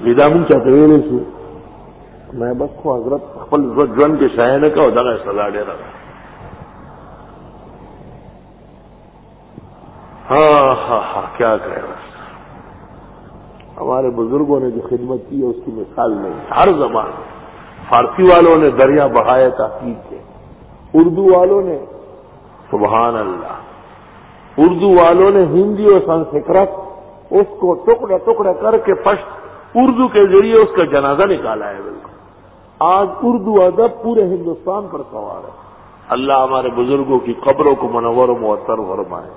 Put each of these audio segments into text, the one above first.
دا مونږ چاته ویلې شو میں بس خو حضرت خپل ژوند کې شایع نه کوو دغه سزا ډېره ده. ہاں کیا کرے بس. ہمارے بزرگوں نے جو خدمت کی ہے اس کی مثال نہیں. ہر زبان فارسی والوں نے دریا بہائے تحقیق کے، اردو والوں نے سبحان اللہ، اردو والوں نے ہندی اور سنسکرت اس کو ٹکڑے ٹکڑے کر کے پشت اردو کے ذریعے اس کا جنازہ نکالا ہے. بالکل آج اردو ادب پورے ہندوستان پر سوار ہے. اللہ ہمارے بزرگوں کی قبروں کو منور و معطر فرمائے.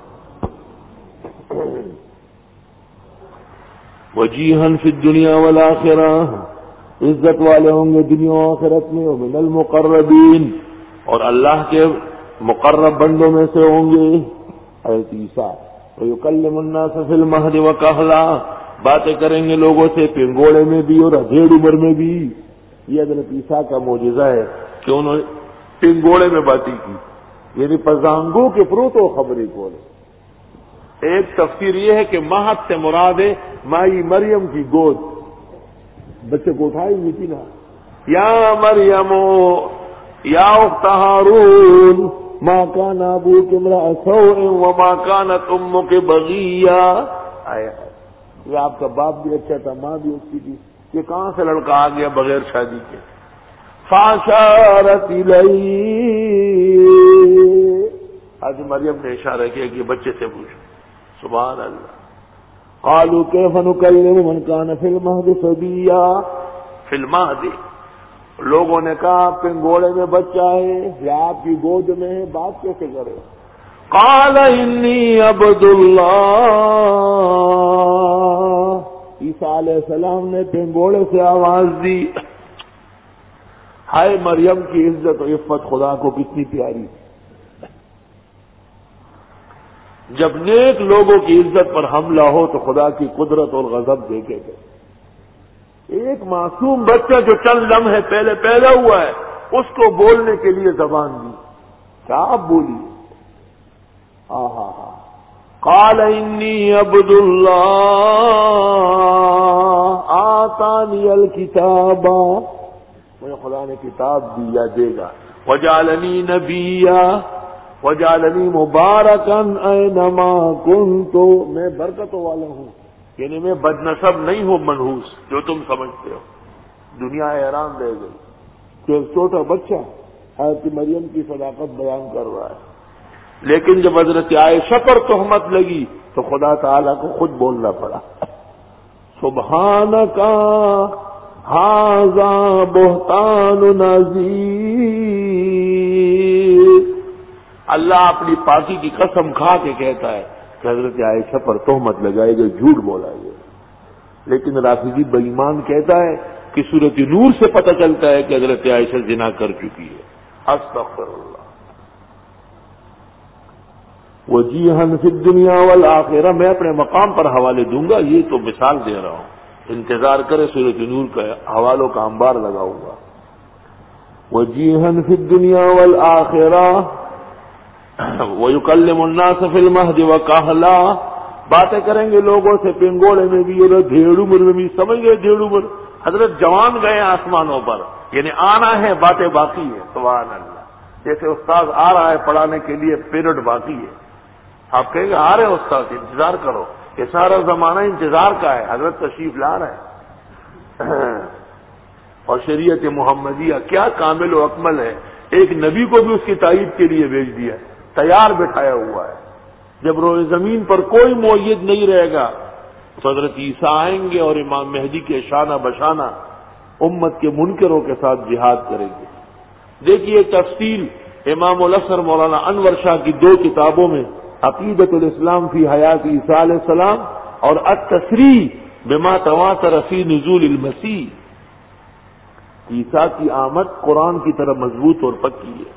وجیہن فی الدنیا والآخرہ، عزت والے ہوں گے دنیا و آخرت میں. ومن المقربین، اور اللہ کے مقرب بندوں میں سے ہوں گے حضرت عیسیٰ. ویکلم الناس فی المہد وکہلا، باتیں کریں گے لوگوں سے پنگوڑے میں بھی اور ادھیڑ عمر میں بھی. یہ حضرت عیسیٰ کا معجزہ ہے کہ انہوں نے پنگوڑے میں باتیں کی، یعنی پزانگوں کے پروت و خبری کھولے. ایک تفسیر یہ ہے کہ مہد سے مراد ہے مائی مریم کی گود، بچے کو اٹھائی ہوئی تھی نا، یا مریم یا اخت ہارون ما کان ابوک امرأ سوء وما کانت امک بغیہ. یہ آپ کا باپ بھی اچھا تھا، ماں بھی اچھی تھی، یہ کہاں سے لڑکا آ گیا بغیر شادی کے. فاشارت الیہ، آج مریم نے اشارہ کیا کہ بچے سے پوچھو. سبحان اللہ. قالوا کیف نکلم من کان فی المہد صبیا. فی المہد، لوگوں نے کہا پنگوڑے میں بچہ ہے یا آپ کی گود میں ہے، بات کیسے کرے. قال انی عبد اللہ، عیسیٰ علیہ السلام نے پنگوڑے سے آواز دی. ہائے مریم کی عزت و عفت خدا کو کتنی پیاری. جب نیک لوگوں کی عزت پر حملہ ہو تو خدا کی قدرت اور غضب دیکھے گئے. ایک معصوم بچہ جو چند لمحے پہلے پیدا ہوا ہے اس کو بولنے کے لیے زبان دی. کیا آپ بولی؟ قال انی عبد اللہ آتانی الکتاب، مجھے خدا نے کتاب دی یا دے گا. وجعلنی نبیا وجعلنی مبارکا اینما کنت، میں برکتوں والا ہوں، یعنی میں بدنسب نہیں ہوں منحوس جو تم سمجھتے ہو. دنیا حیران رہ گئی کہ ایک چھوٹا بچہ حضرت مریم کی صداقت بیان کر رہا ہے، لیکن جب حضرت عائشہ پر تہمت لگی تو خدا تعالیٰ کو خود بولنا پڑا. سبحانک ھذا بہتان عظیم. اللہ اپنی پاکی کی قسم کھا کے کہتا ہے کہ حضرت عائشہ پر تہمت لگائے گا، جھوٹ بولا گیا. لیکن رافضی بے ایمان کہتا ہے کہ سورۃ نور سے پتہ چلتا ہے کہ حضرت عائشہ زنا کر چکی ہے. استغفر اللہ. وجیہن فی الدنیا والآخرہ، میں اپنے مقام پر حوالے دوں گا، یہ تو مثال دے رہا ہوں، انتظار کرے سورۃ نور کا حوالوں کا انبار لگاؤں گا. وجیہن فی الدنیا والآخرہ وَيُكَلِّمُ النَّاسَ فِي الْمَهْدِ وَكَهْلًا، باتیں کریں گے لوگوں سے پنگوڑے میں بھی اور ڈھیڑ عمر میں بھی. سمجھ گئے ڈھیڑ عمر؟ حضرت جوان گئے آسمانوں پر، یعنی آنا ہے، باتیں باقی ہے. سبحان اللہ. جیسے استاد آ رہا ہے پڑھانے کے لیے، پیریڈ باقی ہے. آپ کہیں گے آ رہے استاد، انتظار کرو. یہ سارا زمانہ انتظار کا ہے، حضرت تشریف لا رہے ہیں. اور شریعت محمدیہ کیا کامل و اکمل ہے. ایک نبی کو بھی اس کی تائید کے لیے بھیج دیا، تیار بٹھایا ہوا ہے. جب روئے زمین پر کوئی مؤید نہیں رہے گا تو حضرت عیسیٰ آئیں گے اور امام مہدی کے شانہ بشانہ امت کے منکروں کے ساتھ جہاد کریں گے. دیکھیے تفصیل امام الاثر مولانا انور شاہ کی 2 کتابوں میں، عقیدۃ الاسلام فی حیات عیسیٰ علیہ السلام اور التصریح بما تواتر فی نزول المسیح. عیسیٰ کی آمد قرآن کی طرح مضبوط اور پکی ہے.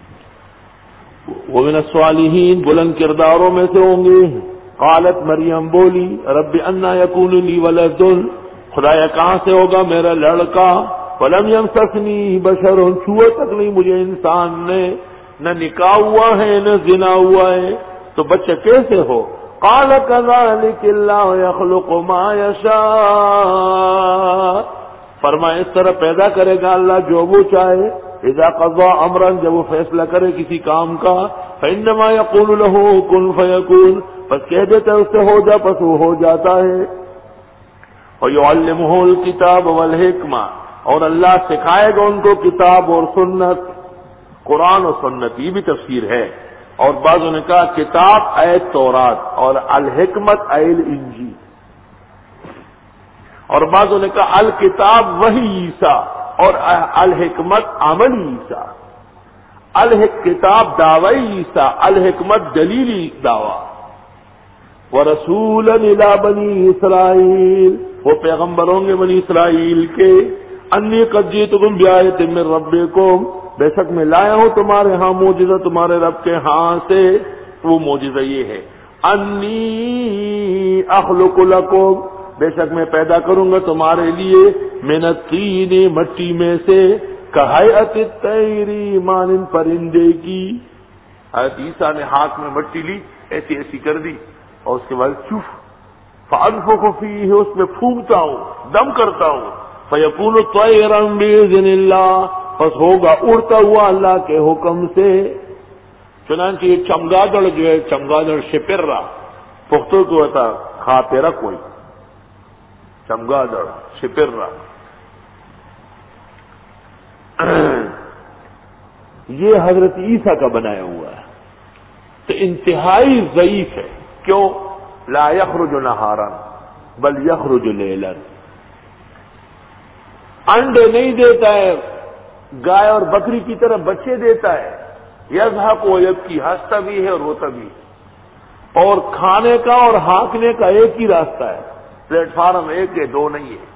ومن الصالحین، بلند کرداروں میں سے ہوں گے. قالت مریم، بولی، رب انا یکون لی ولد، خدایا کہاں سے ہوگا میرا لڑکا. ولم یمسسنی بشر، چھوا تک نہیں مجھے انسان نے، نہ نکاح ہوا ہے نہ زنا ہوا ہے، تو بچہ کیسے ہو. قال كذلك الله يخلق ما يشاء، فرمایا اس طرح پیدا کرے گا اللہ جو وہ چاہے، اذا قضى امرا، جب وہ فیصلہ کرے کسی کام کا، فانما يقول له كن فيكون، بس کہہ دیتا ہے اس سے ہو جا، بس وہ ہو جاتا ہے۔ ويعلمه الكتاب والحکمہ، اور اللہ سکھائے گا ان کو کتاب اور سنت، قرآن اور سنت، یہ بھی تفسیر ہے۔ اور بعضوں نے کہا کتاب اے تورات اور الحکمت اے الانجیل، اور بعضوں نے کہا الکتاب وحی عیسیٰ اور الحکمت عمل عیسیٰ، الکتاب دعوی عیسیٰ، الحکمت دلیلی دعوی۔ وَرَسُولًا إِلَىٰ بَنِي اسرائیل، وہ پیغمبر ہوں گے بنی اسرائیل کے، انی قد جئتکم بآیۃ من ربکم، بے شک میں لایا ہوں تمہارے ہاں معجزہ تمہارے رب کے ہاں سے، وہ معجزہ یہ ہے انی اخلق لکم، بے شک میں پیدا کروں گا تمہارے لیے من الطین، مٹی میں سے، کہیئۃ الطیر، مانند پرندے کی۔ حضرت عیسیٰ نے ہاتھ میں مٹی لی، ایسی ایسی کر دی، اور اس کے بعد چف فانفخ فیہ، اس میں پھونکتا ہوں، دم کرتا ہوں، فیکون طیرا باذن اللہ، بس ہوگا اڑتا ہوا اللہ کے حکم سے۔ چنانچہ یہ چمگادڑ جو ہے، چمگادڑ شپرا، پختو کو ہوتا خاطرہ کوئی، چمگادڑ شپرا، یہ حضرت عیسیٰ کا بنایا ہوا ہے، تو انتہائی ضعیف ہے۔ کیوں؟ لا یخرج نہارا بل یخرج لیلا، انڈے نہیں دیتا ہے، گائے اور بکری کی طرح بچے دیتا ہے، یضحک و یبکی، ہنستا بھی ہے اور روتا بھی ہے، اور کھانے کا اور ہانکنے کا ایک ہی راستہ ہے، پلیٹ فارم ایک ہے، دو نہیں ہے،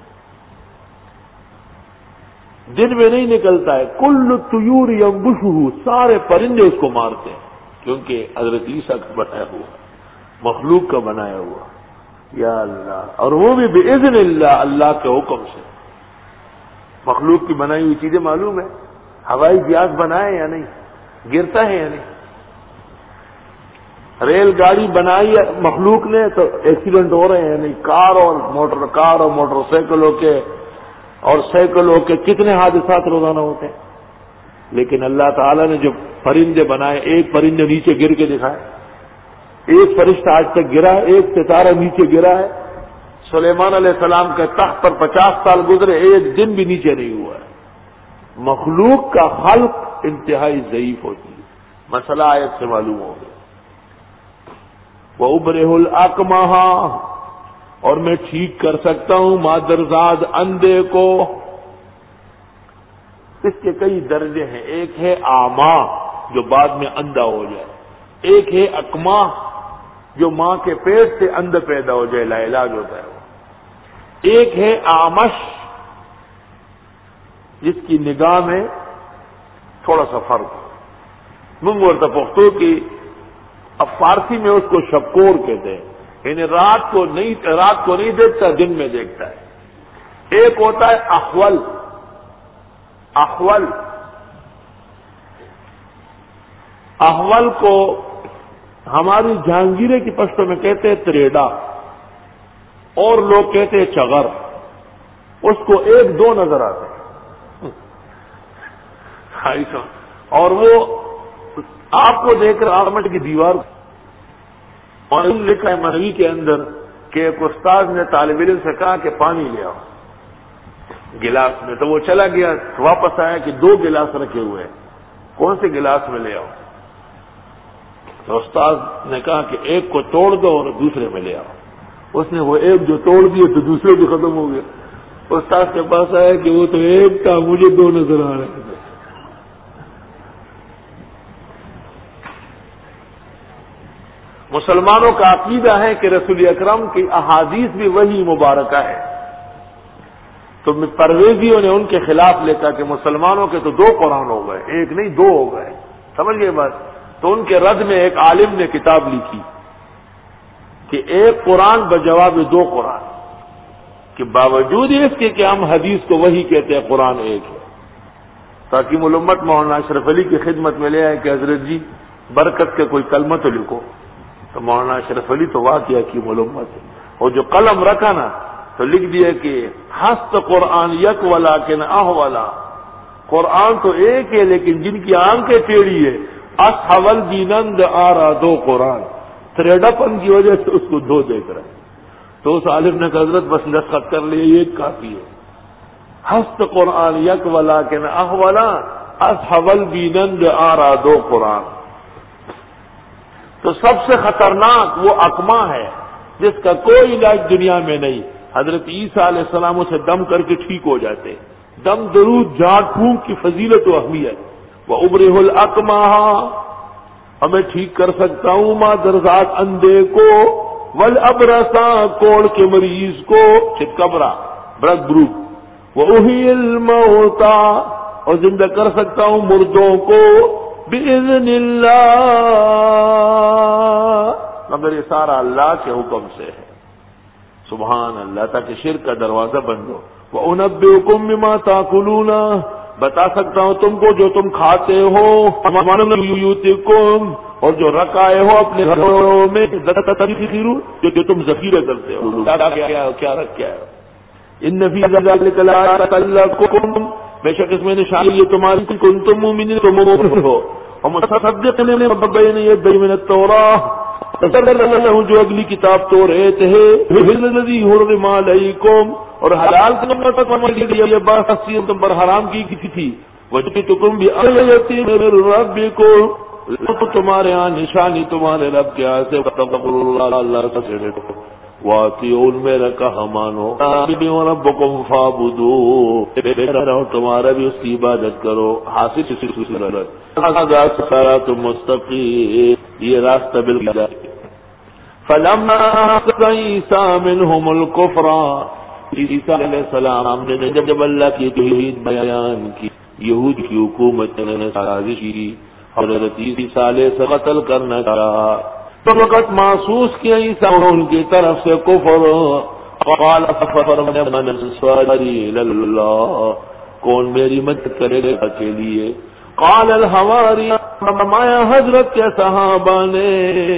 دن میں نہیں نکلتا ہے۔ کل طیور ینبشہ، سارے پرندے اس کو مارتے ہیں، کیونکہ حضرت عیسیٰ کا بنایا ہوا، مخلوق کا بنایا ہوا، یا اللہ، اور وہ بھی باذن اللہ، اللہ کے حکم سے۔ مخلوق کی بنائی ہوئی چیزیں معلوم ہے، ہوائی جہاز بنائے یا نہیں، گرتا ہے یا نہیں، ریل گاڑی بنائی مخلوق نے تو ایکسیڈنٹ ہو رہے ہیں یا نہیں، کار اور موٹر سائیکلوں کے اور سائیکلوں کے کتنے حادثات روزانہ ہوتے ہیں، لیکن اللہ تعالیٰ نے جو پرندے بنائے، ایک پرندے نیچے گر کے دکھائے، ایک فرشتہ آج تک گرا ہے، ایک ستارہ نیچے گرا ہے، سلیمان علیہ السلام کے تخت پر 50 سال گزرے، ایک دن بھی نیچے نہیں ہوا ہے۔ مخلوق کا خلق انتہائی ضعیف ہوتی ہے، مسئلہ آیت سے معلوم ہو گیا۔ وَأُبْرِئُ الْأَكْمَحَ، اور میں ٹھیک کر سکتا ہوں مادرزاد اندھے کو۔ اس کے کئی درجے ہیں، ایک ہے اعمیٰ جو بعد میں اندھا ہو جائے، ایک ہے اکمہ جو ماں کے پیٹ سے اندھا پیدا ہو جائے، لا علاج ہوتا ہے وہ، ایک ہے اعمش جس کی نگاہ میں تھوڑا سا فرق ہو، منگور پختو کی، اب فارسی میں اس کو شکور کہتے ہیں، یعنی رات کو نہیں دیکھتا، دن میں دیکھتا ہے۔ ایک ہوتا ہے احول، احول کو ہماری جہانگیرے کی پشتوں میں کہتے ہیں تریڈا، اور لوگ کہتے ہیں چغر، اس کو ایک دو نظر آتے ہیں، اور وہ آپ کو دیکھ کر آرمٹ کی دیوار، اور لکھا ہے منوی کے اندر کہ ایک استاد نے طالب علم سے کہا کہ پانی لے آؤ گلاس میں، تو وہ چلا گیا، واپس آیا کہ 2 گلاس رکھے ہوئے ہیں، کون سے گلاس میں لے آؤ؟ تو استاد نے کہا کہ ایک کو توڑ دو اور دوسرے میں لے آؤ۔ اس نے وہ ایک جو توڑ دیے تو دوسرے بھی ختم ہو گیا۔ استاد کے پاس آیا کہ وہ تو ایک تھا، مجھے 2 نظر آ رہے ہیں۔ مسلمانوں کا عقیدہ ہے کہ رسول اکرم کی احادیث بھی وہی مبارکہ ہے، تو پرویزیوں نے ان کے خلاف لکھا کہ مسلمانوں کے تو 2 قرآن ہو گئے، ایک نہیں 2 ہو گئے، سمجھ گئے بات؟ تو ان کے رد میں ایک عالم نے کتاب لکھی کہ ایک قرآن بجواب 2 قرآن، کہ باوجود اس کے کہ ہم حدیث کو وہی کہتے ہیں، قرآن ایک ہے۔ تاکہ ملمت مولانا اشرف علی کی خدمت میں لے آئے کہ حضرت جی برکت کے کوئی کلمہ تو لکھو، تو مولانا اشرف علی تو واقعہ کی معلومات ہے، اور جو قلم رکھا نا تو لکھ دیا کہ ہست قرآن یک ولیکن احولا، قرآن تو ایک ہے لیکن جن کی آنکھیں ٹیڑھی ہے، اصحول بینند آرا دو قرآن، تریڑاپن کی وجہ سے اس کو دو دیکھ رہا ہے۔ تو اس عالم نے حضرت بس دستخط کر لیا، یہ کافی ہے، ہست قرآن یک ولیکن احولا اصحول بینند آرا دو قرآن۔ تو سب سے خطرناک وہ اقمہ ہے جس کا کوئی علاج دنیا میں نہیں۔ حضرت عیسیٰ علیہ السلام سے دم کر کے ٹھیک ہو جاتے، دم درود جھاڑ پھونک کی فضیلت و اہمیت۔ وَأُبْرِئُ الْأَكْمَحَ، ہمیں ٹھیک کر سکتا ہوں ماں درزاد اندھے کو، وَالْأَبْرَصَ کوڑ کے مریض کو، چتکبرا برد بروب، وَأُحْيِي الْمَوْتَى اور زندہ کر سکتا ہوں مردوں کو، بِإِذْنِ اللَّهِ مگر یہ سارا اللہ کے حکم سے ہے، سبحان اللہ، تاکہ شرک کا دروازہ بند ہو۔ وَأُنَبِّئُكُم بِمَا تَأْكُلُونَ بتا سکتا ہوں تم کو جو تم کھاتے ہو، بیوتکم اور جو رکھائے ہو اپنے گھروں میں، جو تم ذخیرہ کرتے ہو، کیا رکھا ہے۔ ان فی ذلک لآیۃ لکم، بے شک اس میں نشانی ہے تمہاری، کنتم مؤمنین تم مومن ہو، اور مصدقین لما بین یدی من التوراۃ، جو اگلی کتاب توریت ہے، الذی حرم علیکم اور حلال تمہارے لیے یہ بات تم پر حرام کی تھی، وجئتکم بآیۃ من ربکم، تمہارے ہاں نشانی تمہارے رب کے ہاں سے، واتقوا اللہ، اللہ کا ڈرو، واطیعون میرا کہا مانو، ربکم فاعبدوہ اور تمہارا بھی اس کی عبادت کرو، حاصل صراط مستقیم، یہ راستہ بالکل۔ فلما عیسیٰ منہم الکفر، عیسیٰ علیہ السلام نے جب اللہ کی توحید بیان کی، یہود کی حکومت نے سازش کی، حضرت عیسیٰ علیہ سے قتل کرنا چاہا، تو وقت محسوس کیا عیسیٰ ان کی طرف سے کفر، قال من انصاری اللہ، کون میری مدد کرے گا کے لیے، قال الحواری، فرمایا حضرت کے صحابہ نے،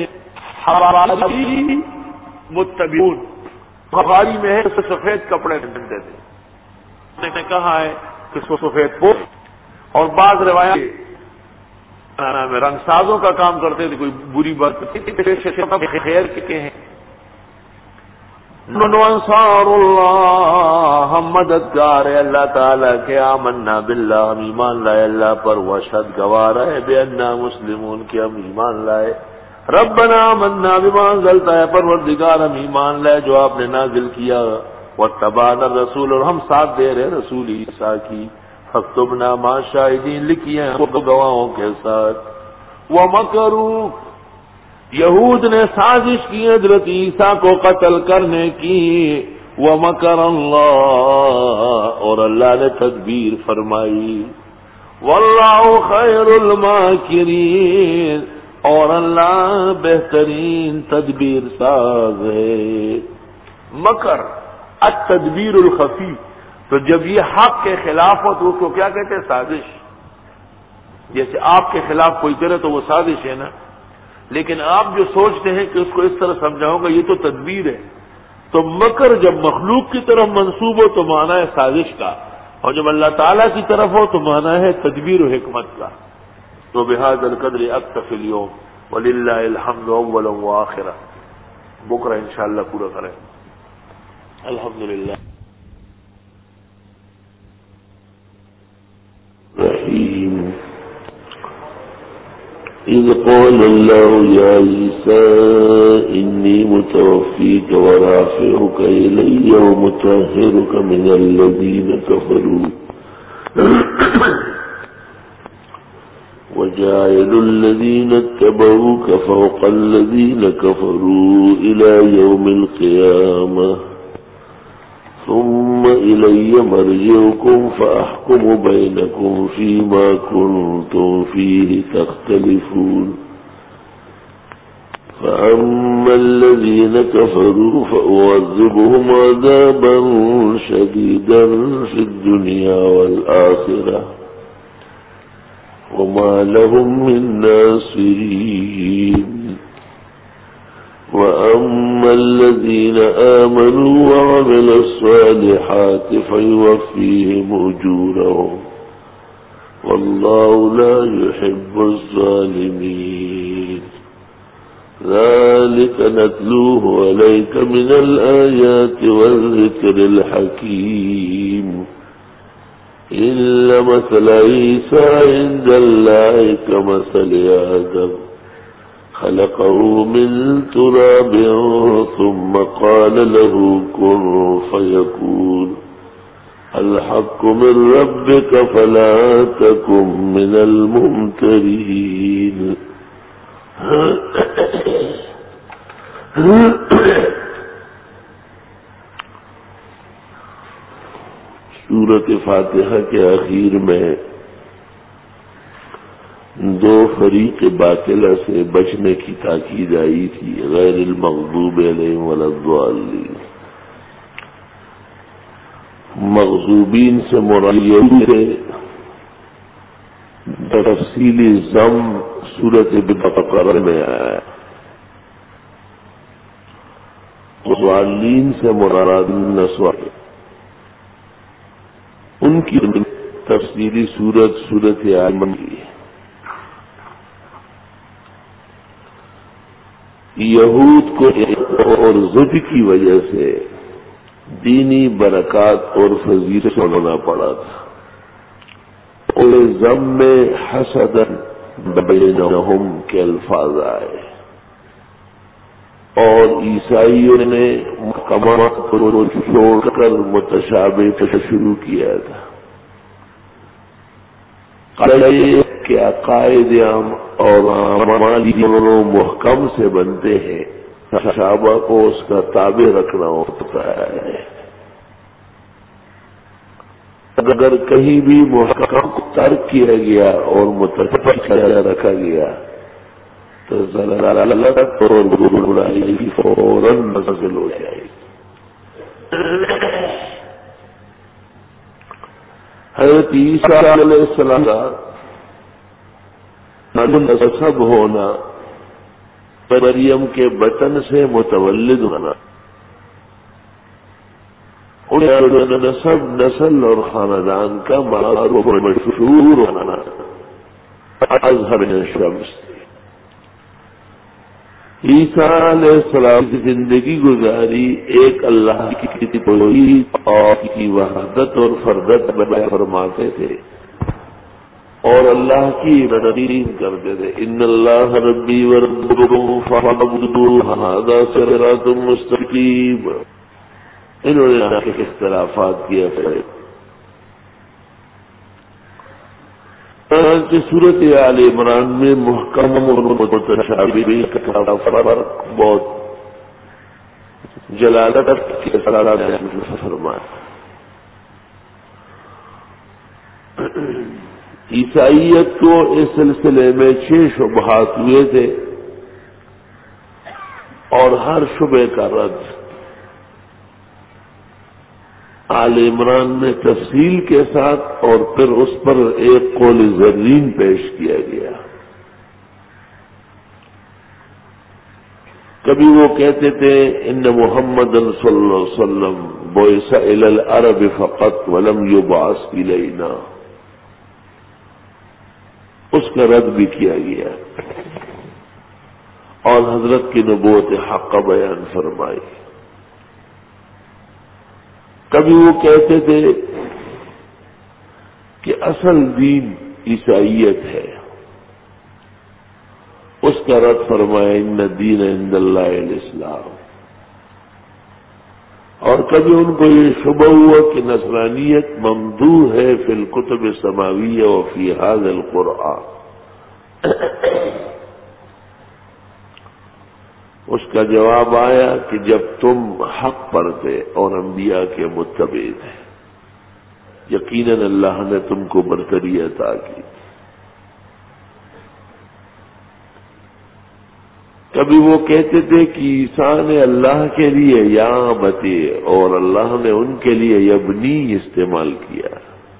حواری متبعون، بخاری میں ہے سفید کپڑے پہنتے تھے، نے کہا ہے کہ اس کو سفید پوش، اور بعض روایات میں رنگ سازوں کا کام کرتے تھے، کوئی بری بات خیر کے ہیں۔ انصار اللہ، ہم مددگار ہے اللہ تعالیٰ کے، آمنا باللہ، ہم ایمان لائے اللہ پر، واشہد گواہ رہے بأننا مسلمون، کہ ہم ایمان لائے، ربنا آمنا بما انزلتا ہے پروردگار، ہم ایمان لائے جو آپ نے نازل کیا، واتبعنا الرسول، اور ہم ساتھ دے رہے رسول عیسیٰ کی، فاکتبنا مع الشاہدین، لکھیے ہم گواہوں کے ساتھ، ومکروا، یہود نے سازش کی حضرت عیسیٰ کو قتل کرنے کی، ومکر اللہ، اور اللہ نے تدبیر فرمائی، واللہ خیر الماکرین، اور اللہ بہترین تدبیر ساز ہے۔ مکر التدبیر الخفی، تو جب یہ حق کے خلاف ہو تو اس کو کیا کہتے ہیں؟ سازش۔ جیسے آپ کے خلاف کوئی کرے تو وہ سازش ہے نا، لیکن آپ جو سوچتے ہیں کہ اس کو اس طرح سمجھاؤں گا، یہ تو تدبیر ہے۔ تو مکر جب مخلوق کی طرف منسوب ہو تو معنی ہے سازش کا، اور جب اللہ تعالیٰ کی طرف ہو تو معنی ہے تدبیر و حکمت کا۔ تو بہذا القدر اکتفی اليوم، وللہ الحمد اولا وآخرہ، بکرہ انشاءاللہ پورا کریں۔ الحمدللہ رحیم۔ اذ قال اللہ یا عیسیٰ انی متوفیک ورافعک الی ومطہرک من الذین کفروا وجاعل الذين اتبعوك فوق الذين كفروا إلى يوم القيامة ثم إلي مرجعكم فأحكم بينكم فيما كنتم فيه تختلفون فأما الذين كفروا فأعذبهم عذابا شديدا في الدنيا والآخرة وما لهم من ناصرين وأما الذين آمنوا وعملوا الصالحات فيوفيهم أجورهم والله لا يحب الظالمين ذلك نتلوه عليك من الآيات والذكر الحكيم إلا مثل عيسى عند الله كمثل آدم خلقه من تراب ثم قال له كن فيكون الحق من ربك فلا تكن من الممترين سورۃ فاتحہ کے آخر میں دو فریق باطلہ سے بچنے کی تاکید آئی تھی، غیر المغضوب علیہم ولا الضالین۔ مغضوبین سے مراد ہے تفصیلی ضم سورۃ بقرہ میں آیا ہے، ضالین سے مراد نسوہ، ان کی تفصیلی سورۃ آمن کی۔ یہود کو اور ضد کی وجہ سے دینی برکات اور فضیلت ہونا پڑا تھا، اور ضم میں حسدن بینہم کے الفاظ آئے، اور عیسائیوں نے محکمات کو چھوڑ کر متشابہ شروع کیا تھا کہ عقائد اور اعمال دونوں محکم سے بنتے ہیں، تشابہ کو اس کا تابع رکھنا ہوتا ہے۔ اگر کہیں بھی محکم کو ترک کیا گیا اور متشابہ رکھا گیا تو ضلالت اور گمراہی فوراً نازل ہو جائے گی۔ حضرت عیسیٰ علیہ السلام کا نسب ہونا، مریم کے بطن سے متولد ہونا، نسب نسل اور خاندان کا معروف مشہور ہونا اظہر شمس۔ عیسیٰ علیہ السلام کی زندگی گزاری ایک اللہ کی توحید اور کی وحدت اور فردت بیان فرماتے تھے اور اللہ کی تقریر کرتے تھے، ان اللہ ربی وربکم فاعبدوہ ھذا صراط مستقیم۔ انہوں نے اختلافات کیا تھے۔ سورۃ آل عمران میں محکم اور متشابہ کا فرق بہت جلالت کے ساتھ فرمایا۔ عیسائیت کو اس سلسلے میں 6 شبہات ہوئے تھے اور ہر شبہ کا رد آل عمران میں تفصیل کے ساتھ اور پھر اس پر ایک قول زرین پیش کیا گیا۔ کبھی وہ کہتے تھے ان محمد صلی اللہ علیہ وسلم بعث الی العرب فقط ولم یبعث الینا، اس کا رد بھی کیا گیا اور حضرت کی نبوت حق کا بیان فرمائی۔ کبھی وہ کہتے تھے کہ اصل دین عیسائیت ہے، اس کا رد فرمایا ان الدین عند اللہ الاسلام۔ اور کبھی ان کو یہ شبہ ہوا کہ نصرانیت ممدوح ہے فی الکتب السماویہ و فی ھذا القرآن، اس کا جواب آیا کہ جب تم حق پر تھے اور انبیاء کے متبع تھے، یقیناً اللہ نے تم کو برتری عطا کی۔ کبھی وہ کہتے تھے کہ عیسیٰ نے اللہ کے لیے یا بتے اور اللہ نے ان کے لیے یبنی استعمال کیا۔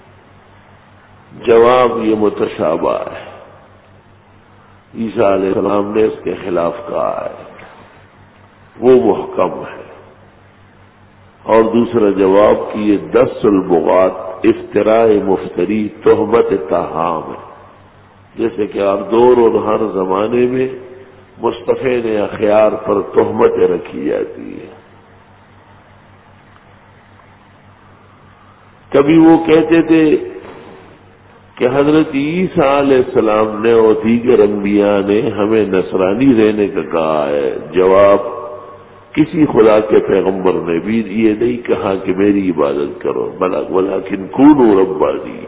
جواب یہ متشابہ ہے، عیسیٰ علیہ السلام نے اس کے خلاف کہا ہے۔ وہ محکم ہے. اور دوسرا جواب کہ یہ 10 البغات افتراء مفتری تہمت تاہام ہے، جیسے کہ ہر دور اور ہر زمانے میں مصطفی نے اخیار پر تہمتیں رکھی جاتی ہیں. کبھی وہ کہتے تھے کہ حضرت عیسیٰ علیہ السلام نے اور دیگر انبیاء نے ہمیں نصرانی رہنے کا کہا ہے. جواب، کسی خدا کے پیغمبر نے بھی یہ نہیں کہا کہ میری عبادت کرو، ولیکن کونوا ربانی.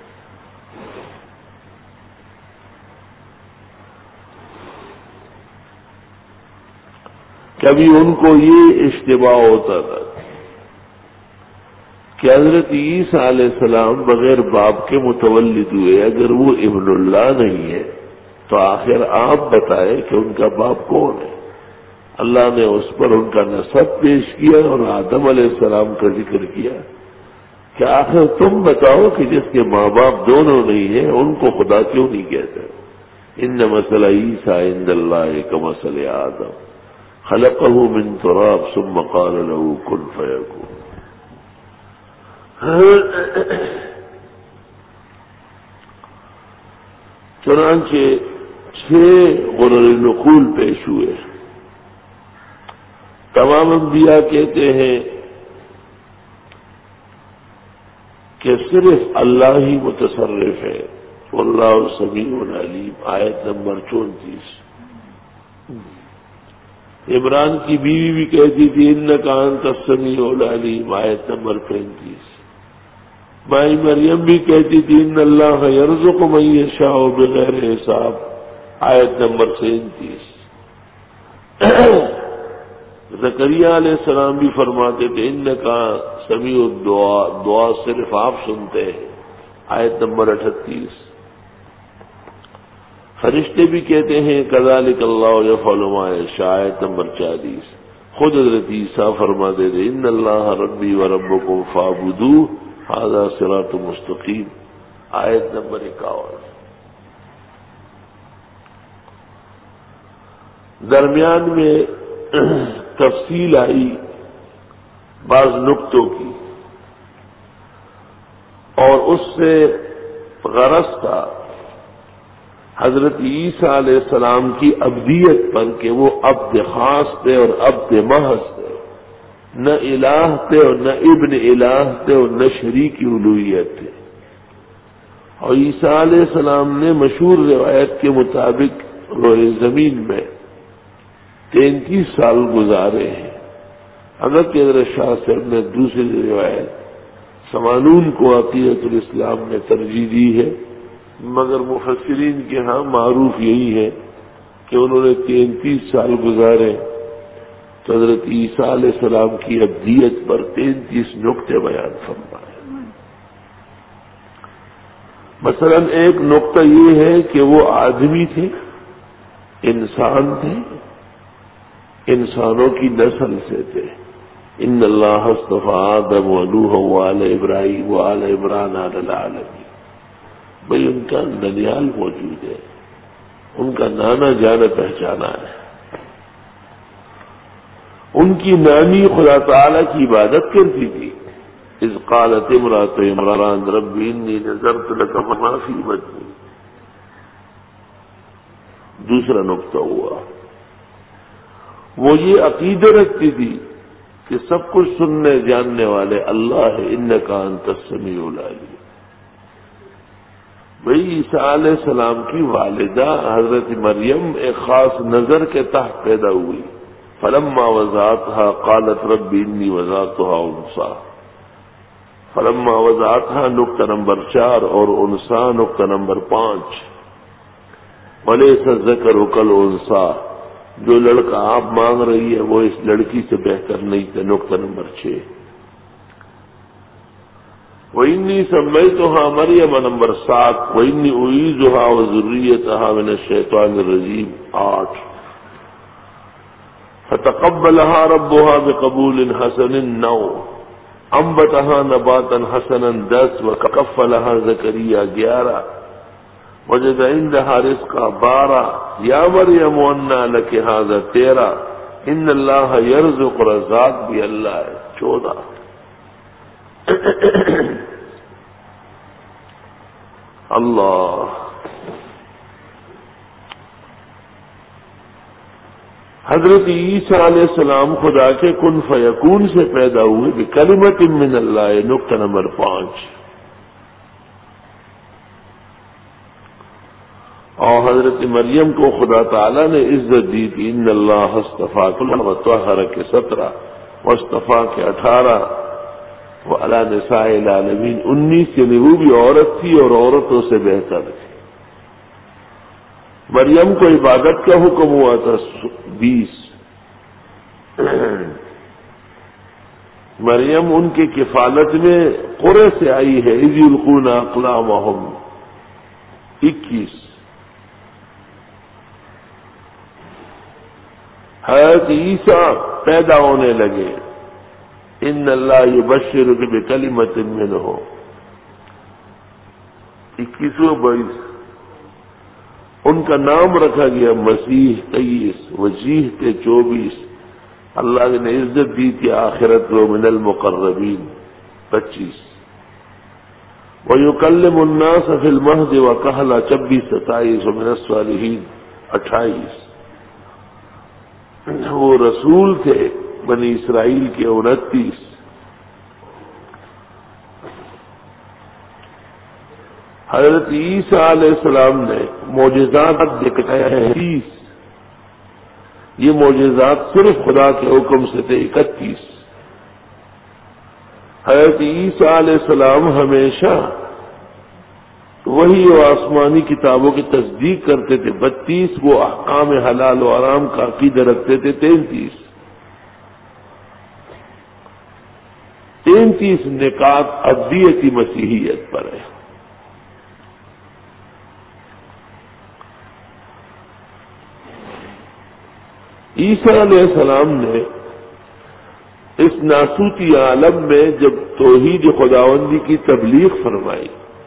کبھی ان کو یہ اشتباہ ہوتا تھا کہ حضرت عیسیٰ علیہ السلام بغیر باپ کے متولد ہوئے، اگر وہ ابن اللہ نہیں ہے تو آخر آپ بتائیں کہ ان کا باپ کون ہے؟ اللہ نے اس پر ان کا نسب پیش کیا اور آدم علیہ السلام کا ذکر کیا کہ آخر تم بتاؤ کہ جس کے ماں باپ دونوں نہیں ہیں ان کو خدا کیوں نہیں کہتے؟ ان مثل عیسیٰ عند اللہ کمثل آدم خلقہ من تراب ثم قال له کن فیکون. چنانچہ 6 غرر نقول پیش ہوئے. تمام انبیاء کہتے ہیں کہ صرف اللہ ہی متصرف ہے. واللہ سمیع علیم، آیت نمبر 34. عمران کی بیوی بھی کہتی تھی انک انت السمیع العلیم، آیت نمبر 35. مائی مریم بھی کہتی تھی ان اللہ یرزق من یشاء بغیر حساب، آیت نمبر 37. زکریہ علیہ السلام بھی فرماتے تھے انکا سمیع الدعاء، دعا صرف آپ سنتے ہیں، آیت نمبر 38. فرشتے بھی کہتے ہیں کذالک اللہ یفعل ما یشاء، آیت نمبر 40. خود حضرت عیسیٰ فرماتے تھے ان اللہ ربی و ربکم فاعبدوہ ھذا صراط مستقیم، آیت نمبر 51. درمیان میں تفصیل آئی بعض نقطوں کی، اور اس سے غرض تھا حضرت عیسیٰ علیہ السلام کی ابدیت پر کہ وہ عبد خاص تھے اور عبد محض تھے، نہ الہ تھے اور نہ ابن الہ تھے اور نہ شریک الوہیت تھے. اور عیسیٰ علیہ السلام نے مشہور روایت کے مطابق روئے زمین میں 33 سال گزارے ہیں. حضرت حضرت شاہ صاحب نے دوسری روایت سمانون کو عقیدۃ الاسلام میں ترجیح دی ہے، مگر مفسرین کے ہاں معروف یہی ہے کہ انہوں نے 33 سال گزارے. تو حضرت عیسیٰ علیہ السلام کی ابدیت پر 33 نقطے بیان فرمائے. مثلا ایک نقطہ یہ ہے کہ وہ آدمی تھے، انسان تھے، انسانوں کی نسل سے تھے. ان اللہ اصطفى آدم ونوح وآل ابراہیم وآل عمران علی العالمین. بھئی ان کا ننیال موجود ہے، ان کا نانا جانا پہچانا ہے. ان کی نانی خدا تعالی کی عبادت کرتی تھی. اذ قالت امرأۃ عمران رب انی نذرت لک ما فی بطنی. دوسرا نقطہ ہوا وہ یہ عقیدہ رکھتی تھی کہ سب کچھ سننے جاننے والے اللہ ہے، انک انت السمیع العلیم. بھئی عیسیٰ علیہ السلام کی والدہ حضرت مریم ایک خاص نظر کے تحت پیدا ہوئی. فلما وضعتها قالت رب انی وضعتها انثى. فلما وضعتها نقطہ نمبر 4 اور انثى نقطہ نمبر 5. وليس الذکر کالانثى، جو لڑکا آپ مانگ رہی ہے وہ اس لڑکی سے بہتر نہیں تھا، نقطہ نمبر 6. وَإِنِّي سَمَّيْتُهَا مَرْيَمَ نمبر 7. وَإِنِّي أُعِيذُهَا وَذُرِّيَّتَهَا مِنَ الشَّيْطَانِ الرَّجِيمِ 8. فَتَقَبَّلَهَا رَبُّهَا بِقَبُولٍ حَسَنٍ 9. أَنبَتَهَا نَبَاتًا حَسَنًا 10. وَكَفَّلَهَا زَكَرِيَّا 11. وجد عندها رزقا 12. یا مریم انا لك هذا 13. ان اللہ یرزق، رزاق بھی اللہ ہے. 14 اللہ. حضرت عیسیٰ علیہ السلام خدا کے کن فیکون سے پیدا ہوئے بکلمۃ من اللہ. نقطہ نمبر 5. اور حضرت مریم کو خدا تعالی نے عزت دی تھی. ان اللہ اصطفیٰ وطہر کے 17 واصطفیٰ کے 18 وعلی نساء العالمین 19. یعنی وہ بھی عورت تھی اور عورتوں سے بہتر تھی. مریم کو عبادت کا حکم ہوا تھا 20. مریم ان کی کفالت میں قرے سے آئی ہے. اذ یلقون اقلامہم 21. حضرت عیسیٰ پیدا ہونے لگے. ان اللہ یبشرک بکلمۃ منہ 21-22. ان کا نام رکھا گیا مسیح 23. وجیہ کے 24. اللہ نے عزت دی تھی آخرت کو من المقربین 25. وَيُكَلِّمُ النَّاسَ فِي الْمَهْدِ وَكَهْلًا 26-27. ومن الصالحین 28. وہ رسول تھے بنی اسرائیل کے 29. حضرت عیسیٰ علیہ السلام نے معجزات دکھائے ہیں 30. یہ معجزات صرف خدا کے حکم سے تھے 31. حضرت عیسیٰ علیہ السلام ہمیشہ وہی و آسمانی کتابوں کی تصدیق کرتے تھے 32. وہ احکام حلال و حرام کا عقیدہ رکھتے تھے 33. 33 نکات ابدیتی مسیحیت پر ہے. عیسیٰ علیہ السلام نے اس ناسوتی عالم میں جب توحید خداوندی کی تبلیغ فرمائی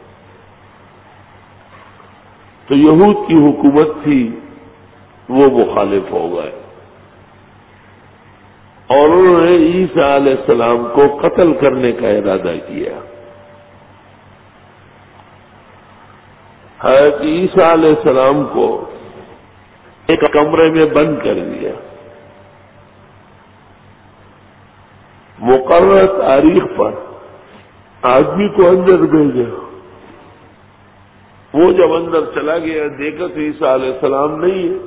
تو یہود کی حکومت تھی، وہ مخالف ہو گئے اور انہوں نے عیسیٰ علیہ السلام کو قتل کرنے کا ارادہ کیا. حضرت عیسیٰ علیہ السلام کو ایک کمرے میں بند کر دیا. مقررہ تاریخ پر آدمی کو اندر بھیجا. وہ جب اندر چلا گیا دیکھا تو عیسیٰ علیہ السلام نہیں ہے.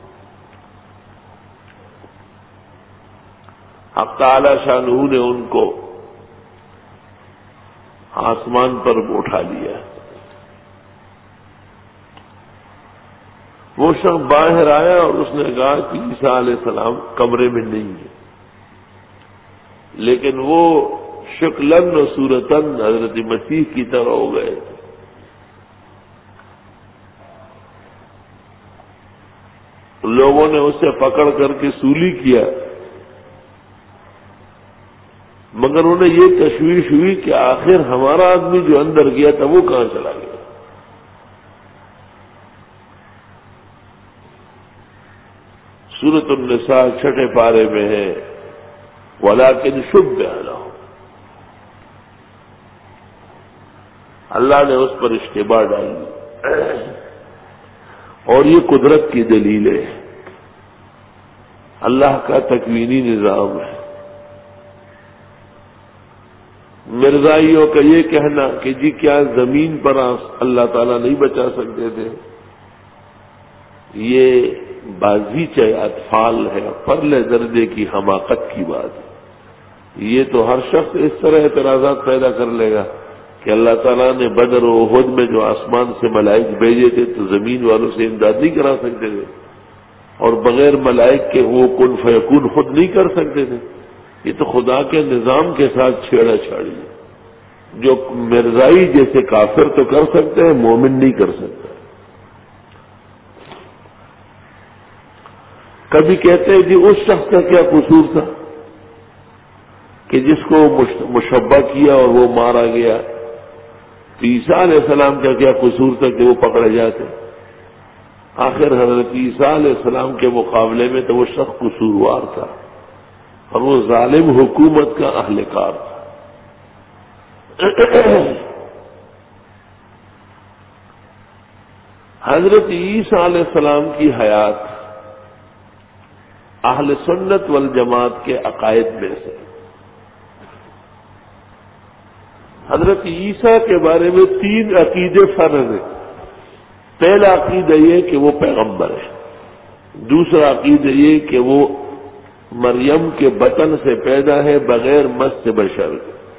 حق تعالی شانہ نے ان کو آسمان پر اٹھا لیا. وہ شخص باہر آیا اور اس نے کہا کہ عیسیٰ علیہ السلام کمرے میں نہیں ہے، لیکن وہ شکلاً و صورتاً حضرت مسیح کی طرح ہو گئے. لوگوں نے اسے پکڑ کر کے سولی کیا، مگر انہیں یہ تشویش ہوئی کہ آخر ہمارا آدمی جو اندر گیا تھا وہ کہاں چلا گیا. سورۃ النساء 6 پارے میں ہے وَلَٰكِنْ شُبِّهَ لَهُ. اللہ نے اس پر اشتباہ ڈالی اور یہ قدرت کی دلیل ہے، اللہ کا تکوینی نظام ہے. مرزائیوں کا یہ کہنا کہ جی کیا زمین پر اللہ تعالیٰ نہیں بچا سکتے تھے، یہ بازیچہ اطفال ہے، پرلے درجے کی حماقت کی بات ہے. یہ تو ہر شخص اس طرح اعتراضات پیدا کر لے گا کہ اللہ تعالیٰ نے بدر و احد میں جو آسمان سے ملائک بھیجے تھے تو زمین والوں سے امداد نہیں کرا سکتے تھے، اور بغیر ملائک کے وہ کن فیکون خود نہیں کر سکتے تھے. یہ تو خدا کے نظام کے ساتھ چھیڑا چھاڑی ہے. جو مرزائی جیسے کافر تو کر سکتے ہیں، مومن نہیں کر سکتا. کبھی کہتے ہیں جی اس شخص کا کیا قصور تھا کہ جس کو مشبہ کیا اور وہ مارا گیا، تو عیسیٰ علیہ السلام کا کیا قصور تھا کہ وہ پکڑے جاتے. آخر حضرت عیسیٰ علیہ السلام کے مقابلے میں تو وہ شخص قصوروار تھا اور وہ ظالم حکومت کا اہلکار تھا. حضرت عیسیٰ علیہ السلام کی حیات اہل سنت والجماعت کے عقائد میں سے. حضرت عیسیٰ کے بارے میں 3 عقیدے فرض ہیں. پہلا عقیدہ یہ کہ وہ پیغمبر ہے. دوسرا عقیدہ یہ کہ وہ مریم کے بطن سے پیدا ہے بغیر مس بشر.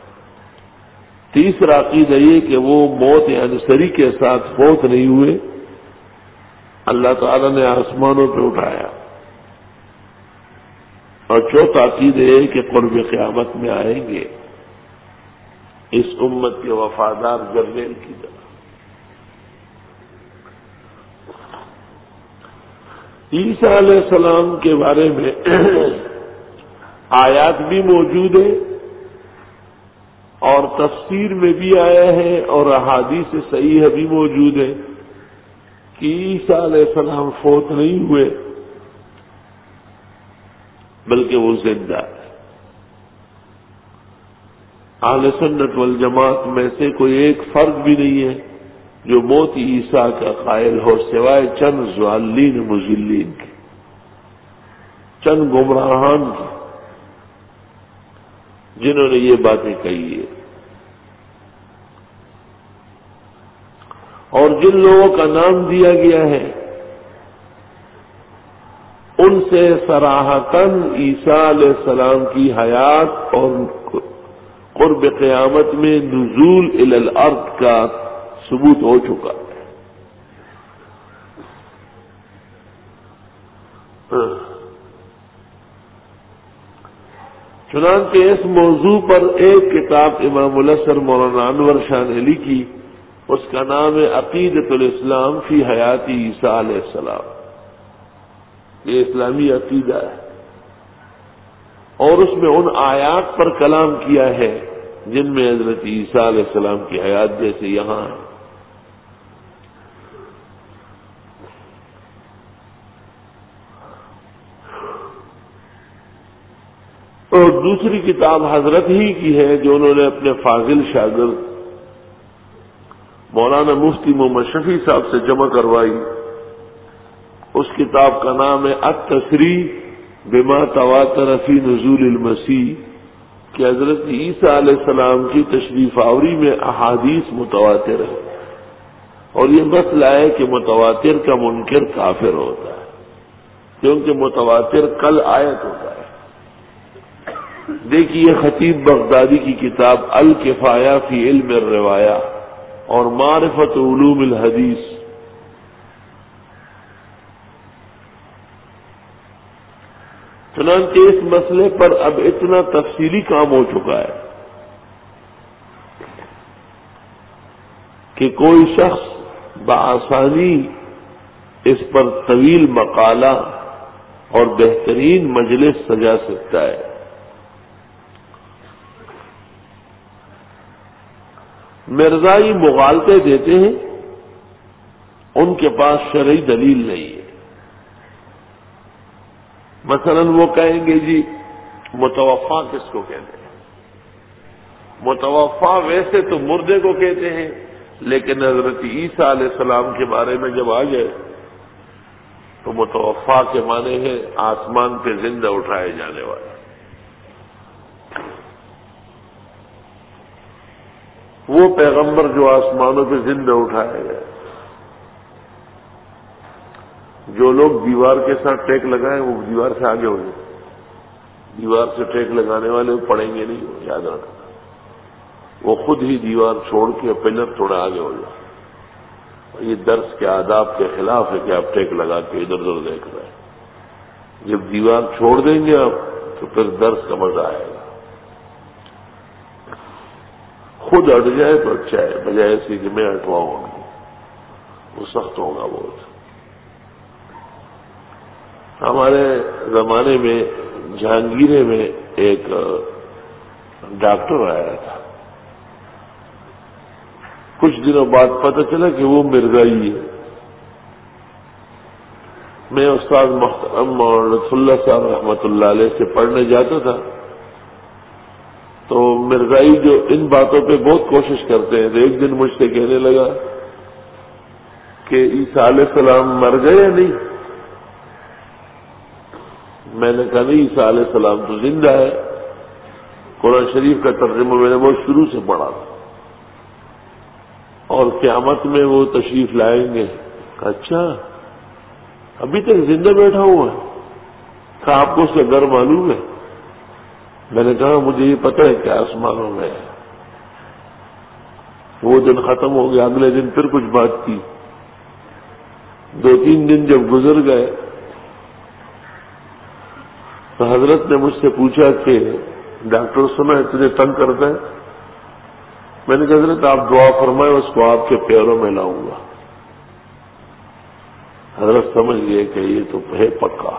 تیسرا عقیدہ یہ کہ وہ موت عنصری کے ساتھ فوت نہیں ہوئے، اللہ تعالی نے آسمانوں پہ اٹھایا. اور چوتھا عقیدہ یہ کہ قرب قیامت میں آئیں گے اس امت کے وفادار جرنیل کی طرح. عیسیٰ علیہ السلام کے بارے میں آیات بھی موجود ہیں اور تفسیر میں بھی آیا ہے اور احادیث صحیح بھی موجود ہے کہ عیسیٰ علیہ السلام فوت نہیں ہوئے بلکہ وہ زندہ ہے. اہل سنت والجماعت میں سے کوئی ایک فرد بھی نہیں ہے جو موت عیسیٰ کا قائل ہو سوائے چند ضالین مضلین کے، چند گمراہان کے جنہوں نے یہ باتیں کہی ہے. اور جن لوگوں کا نام دیا گیا ہے ان سے صراحتاً عیسیٰ علیہ السلام کی حیات اور قرب قیامت میں نزول الی الارض کا ثبوت ہو چکا ہے. چنانچہ اس موضوع پر ایک کتاب امام الازہر مولانا انور شاہ نے لکھی، اس کا نام ہے عقیدۃ الاسلام فی حیات عیسیٰ علیہ السلام. یہ اسلامی عقیدہ ہے اور اس میں ان آیات پر کلام کیا ہے جن میں حضرت عیسیٰ علیہ السلام کی حیات جیسے یہاں ہے. اور دوسری کتاب حضرت ہی کی ہے جو انہوں نے اپنے فاضل شاگرد مولانا مفتی محمد شفیع صاحب سے جمع کروائی. اس کتاب کا نام ہے التصریح بما تواتر فی نزول المسیح، کہ حضرت عیسیٰ علیہ السلام کی تشریف آوری میں احادیث متواتر ہے. اور یہ مسئلہ ہے کہ متواتر کا منکر کافر ہوتا ہے کیونکہ متواتر کل آیت ہوتا ہے. دیکھیے خطیب بغدادی کی کتاب الکفایہ فی علم الروایہ اور معرفت علوم الحدیث. چنانچہ اس مسئلے پر اب اتنا تفصیلی کام ہو چکا ہے کہ کوئی شخص بآسانی اس پر طویل مقالہ اور بہترین مجلس سجا سکتا ہے. مرزائی مغالطے دیتے ہیں، ان کے پاس شرعی دلیل نہیں ہے. مثلا وہ کہیں گے جی متوفا کس کو کہتے ہیں؟ متوفا ویسے تو مردے کو کہتے ہیں، لیکن حضرت عیسیٰ علیہ السلام کے بارے میں جب آ جائے تو متوفا کے معنی ہے آسمان پہ زندہ اٹھائے جانے والے. وہ پیغمبر جو آسمانوں پہ زندہ اٹھائے گئے. جو لوگ دیوار کے ساتھ ٹیک لگائیں وہ دیوار سے آگے ہو جائیں. دیوار سے ٹیک لگانے والے وہ پڑیں گے نہیں، یاد رکھنا. وہ خود ہی دیوار چھوڑ کے پلر تھوڑا آگے ہو جائے. یہ درس کے آداب کے خلاف ہے کہ آپ ٹیک لگا کے ادھر ادھر دیکھ رہے ہیں. جب دیوار چھوڑ دیں گے آپ تو پھر درس کا مزہ آئے گا. خود ہٹ جائے تو اچھا ہے، بجائے ایسی کہ میں ہٹواؤں گا، وہ سخت ہوگا بہت. ہمارے زمانے میں جہانگیرے میں ایک ڈاکٹر آیا تھا. کچھ دنوں بعد پتہ چلا کہ وہ مرزائی ہے. میں استاد محترم اور لطف اللہ صاحب رحمۃ اللہ علیہ سے پڑھنے جاتا تھا تو مرزائی جو ان باتوں پہ بہت کوشش کرتے ہیں، تو ایک دن مجھ سے کہنے لگا کہ عیسیٰ علیہ السلام مر گئے یا نہیں؟ میں نے کہا نہیں، عیسیٰ علیہ السلام تو زندہ ہے، قرآن شریف کا ترجمہ میں نے بہت شروع سے پڑھا تھا، اور قیامت میں وہ تشریف لائیں گے۔ کہا اچھا، ابھی تک زندہ بیٹھا ہوا ہے؟ کہا آپ کو اس کا گھر معلوم ہے؟ میں نے کہا مجھے یہ پتہ ہے کہ آسمانوں میں ہے۔ وہ دن ختم ہو گیا، اگلے دن پھر کچھ بات کی، 2-3 دن جب گزر گئے تو حضرت نے مجھ سے پوچھا کہ ڈاکٹر سنا ہے تجھے تنگ کرتا ہے؟ میں نے کہا حضرت آپ دعا فرمائے، اس کو آپ کے پیروں میں لاؤں گا۔ حضرت سمجھ گئے کہ یہ تو ہے پکا۔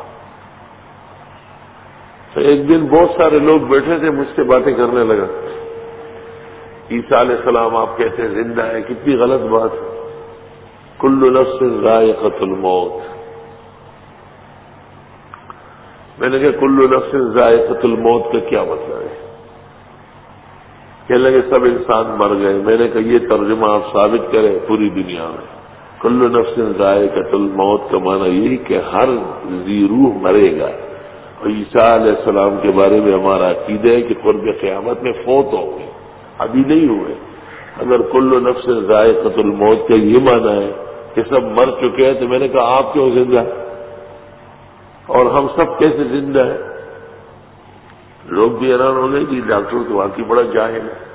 تو ایک دن بہت سارے لوگ بیٹھے تھے، مجھ سے باتیں کرنے لگا، عیسیٰ علیہ السلام آپ کہتے ہیں زندہ ہے، کتنی غلط بات ہے، کل نفس ذائقۃ الموت۔ میں نے کہا کل نفس ذائقۃ الموت کا کیا مطلب ہے؟ کہنے لگے سب انسان مر گئے۔ میں نے کہا یہ ترجمہ آپ ثابت کریں پوری دنیا میں، کل نفس ذائقۃ الموت کا معنی یہی کہ ہر ذی روح مرے گا، اور عیسیٰ علیہ السلام کے بارے میں ہمارا عقیدہ ہے کہ قرب قیامت میں فوت ہوں گے، ابھی نہیں ہوئے۔ اگر کل نفس ذائقۃ الموت کا یہ معنی ہے کہ سب مر چکے ہیں، تو میں نے کہا آپ کیوں زندہ ہیں اور ہم سب کیسے زندہ ہیں؟ لوگ بھی حیران ہو گئے کہ ڈاکٹر تو واقعی بڑا جاہل ہے۔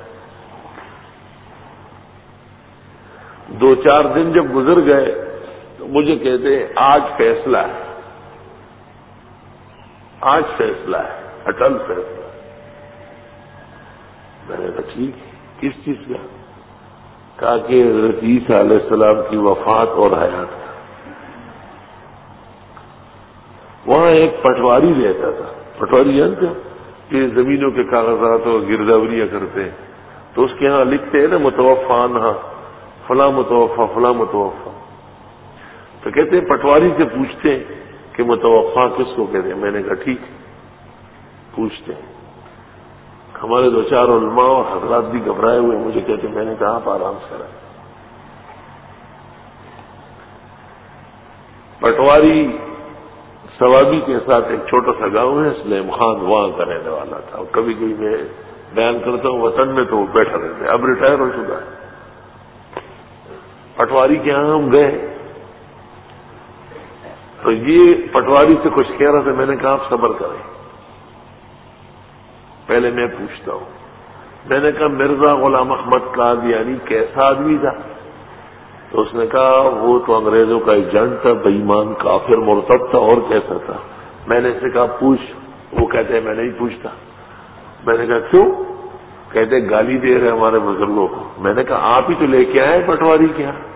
2-4 دن جب گزر گئے تو مجھے کہتے ہیں آج فیصلہ ہے، آج فیصلہ ہے، اٹل فیصلہ۔ میں نے کہا ٹھیک، کس چیز کا؟ کہا کہ حضرت عیسیٰ علیہ السلام کی وفات اور حیات کا۔ وہاں ایک پٹواری رہتا تھا، پٹواری جانتے ہو کہ زمینوں کے کاغذات اور گرداوریاں کرتے ہیں، تو اس کے ہاں لکھتے ہیں نا متوفان، ہاں فلاں متوفا فلاں متوفا۔ تو کہتے ہیں پٹواری سے پوچھتے ہیں کہ متوفا کس کو کہتے ہیں؟ میں نے کہا ٹھیک پوچھتے ہیں۔ ہمارے 2-4 علماء اور حضرات بھی گھبرائے ہوئے، مجھے کہتے ہیں، میں نے کہا آپ آرام سے رہیں۔ پٹواری ثوابی کے ساتھ ایک چھوٹا سا گاؤں ہے، سلیم خان وہاں کا رہنے والا تھا، اور کبھی کبھی میں بیان کرتا ہوں وطن میں تو وہ بیٹھا رہتا ہے، اب ریٹائر ہو چکا ہے۔ پٹواری کے یہاں ہم گئے تو یہ پٹواری سے کچھ کہہ رہا تھا، میں نے کہا آپ صبر کریں، پہلے میں پوچھتا ہوں۔ میں نے کہا مرزا غلام احمد قادیانی کیسا آدمی تھا؟ تو اس نے کہا وہ تو انگریزوں کا ایجنٹ تھا، بے ایمان کافر مرتد تھا، اور کیسا تھا؟ میں نے اسے کہا پوچھ۔ وہ کہتے ہیں میں نہیں پوچھتا۔ میں نے کہا کیوں؟ کہتے گالی دے رہے ہمارے بزرگوں کو۔ میں نے کہا آپ ہی تو لے کے آئے پٹواری کے یہاں۔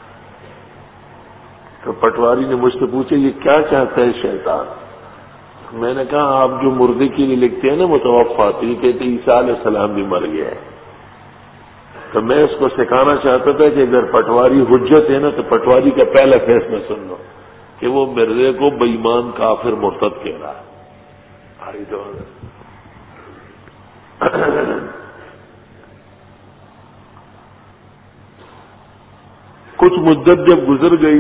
تو پٹواری نے مجھ سے پوچھا یہ کیا چاہتا ہے شیطان؟ میں نے کہا آپ جو مردے کے لیے لکھتے ہیں نا متوفات، یہ کہتے عیسیٰ علیہ السلام بھی مر گیا ہے۔ تو میں اس کو سکھانا چاہتا تھا کہ اگر پٹواری حجت ہے نا تو پٹواری کا پہلا فیصلہ سن لو کہ وہ مرزے کو بے ایمان کافر مرتد کہہ رہا ہے۔ کچھ مدت جب گزر گئی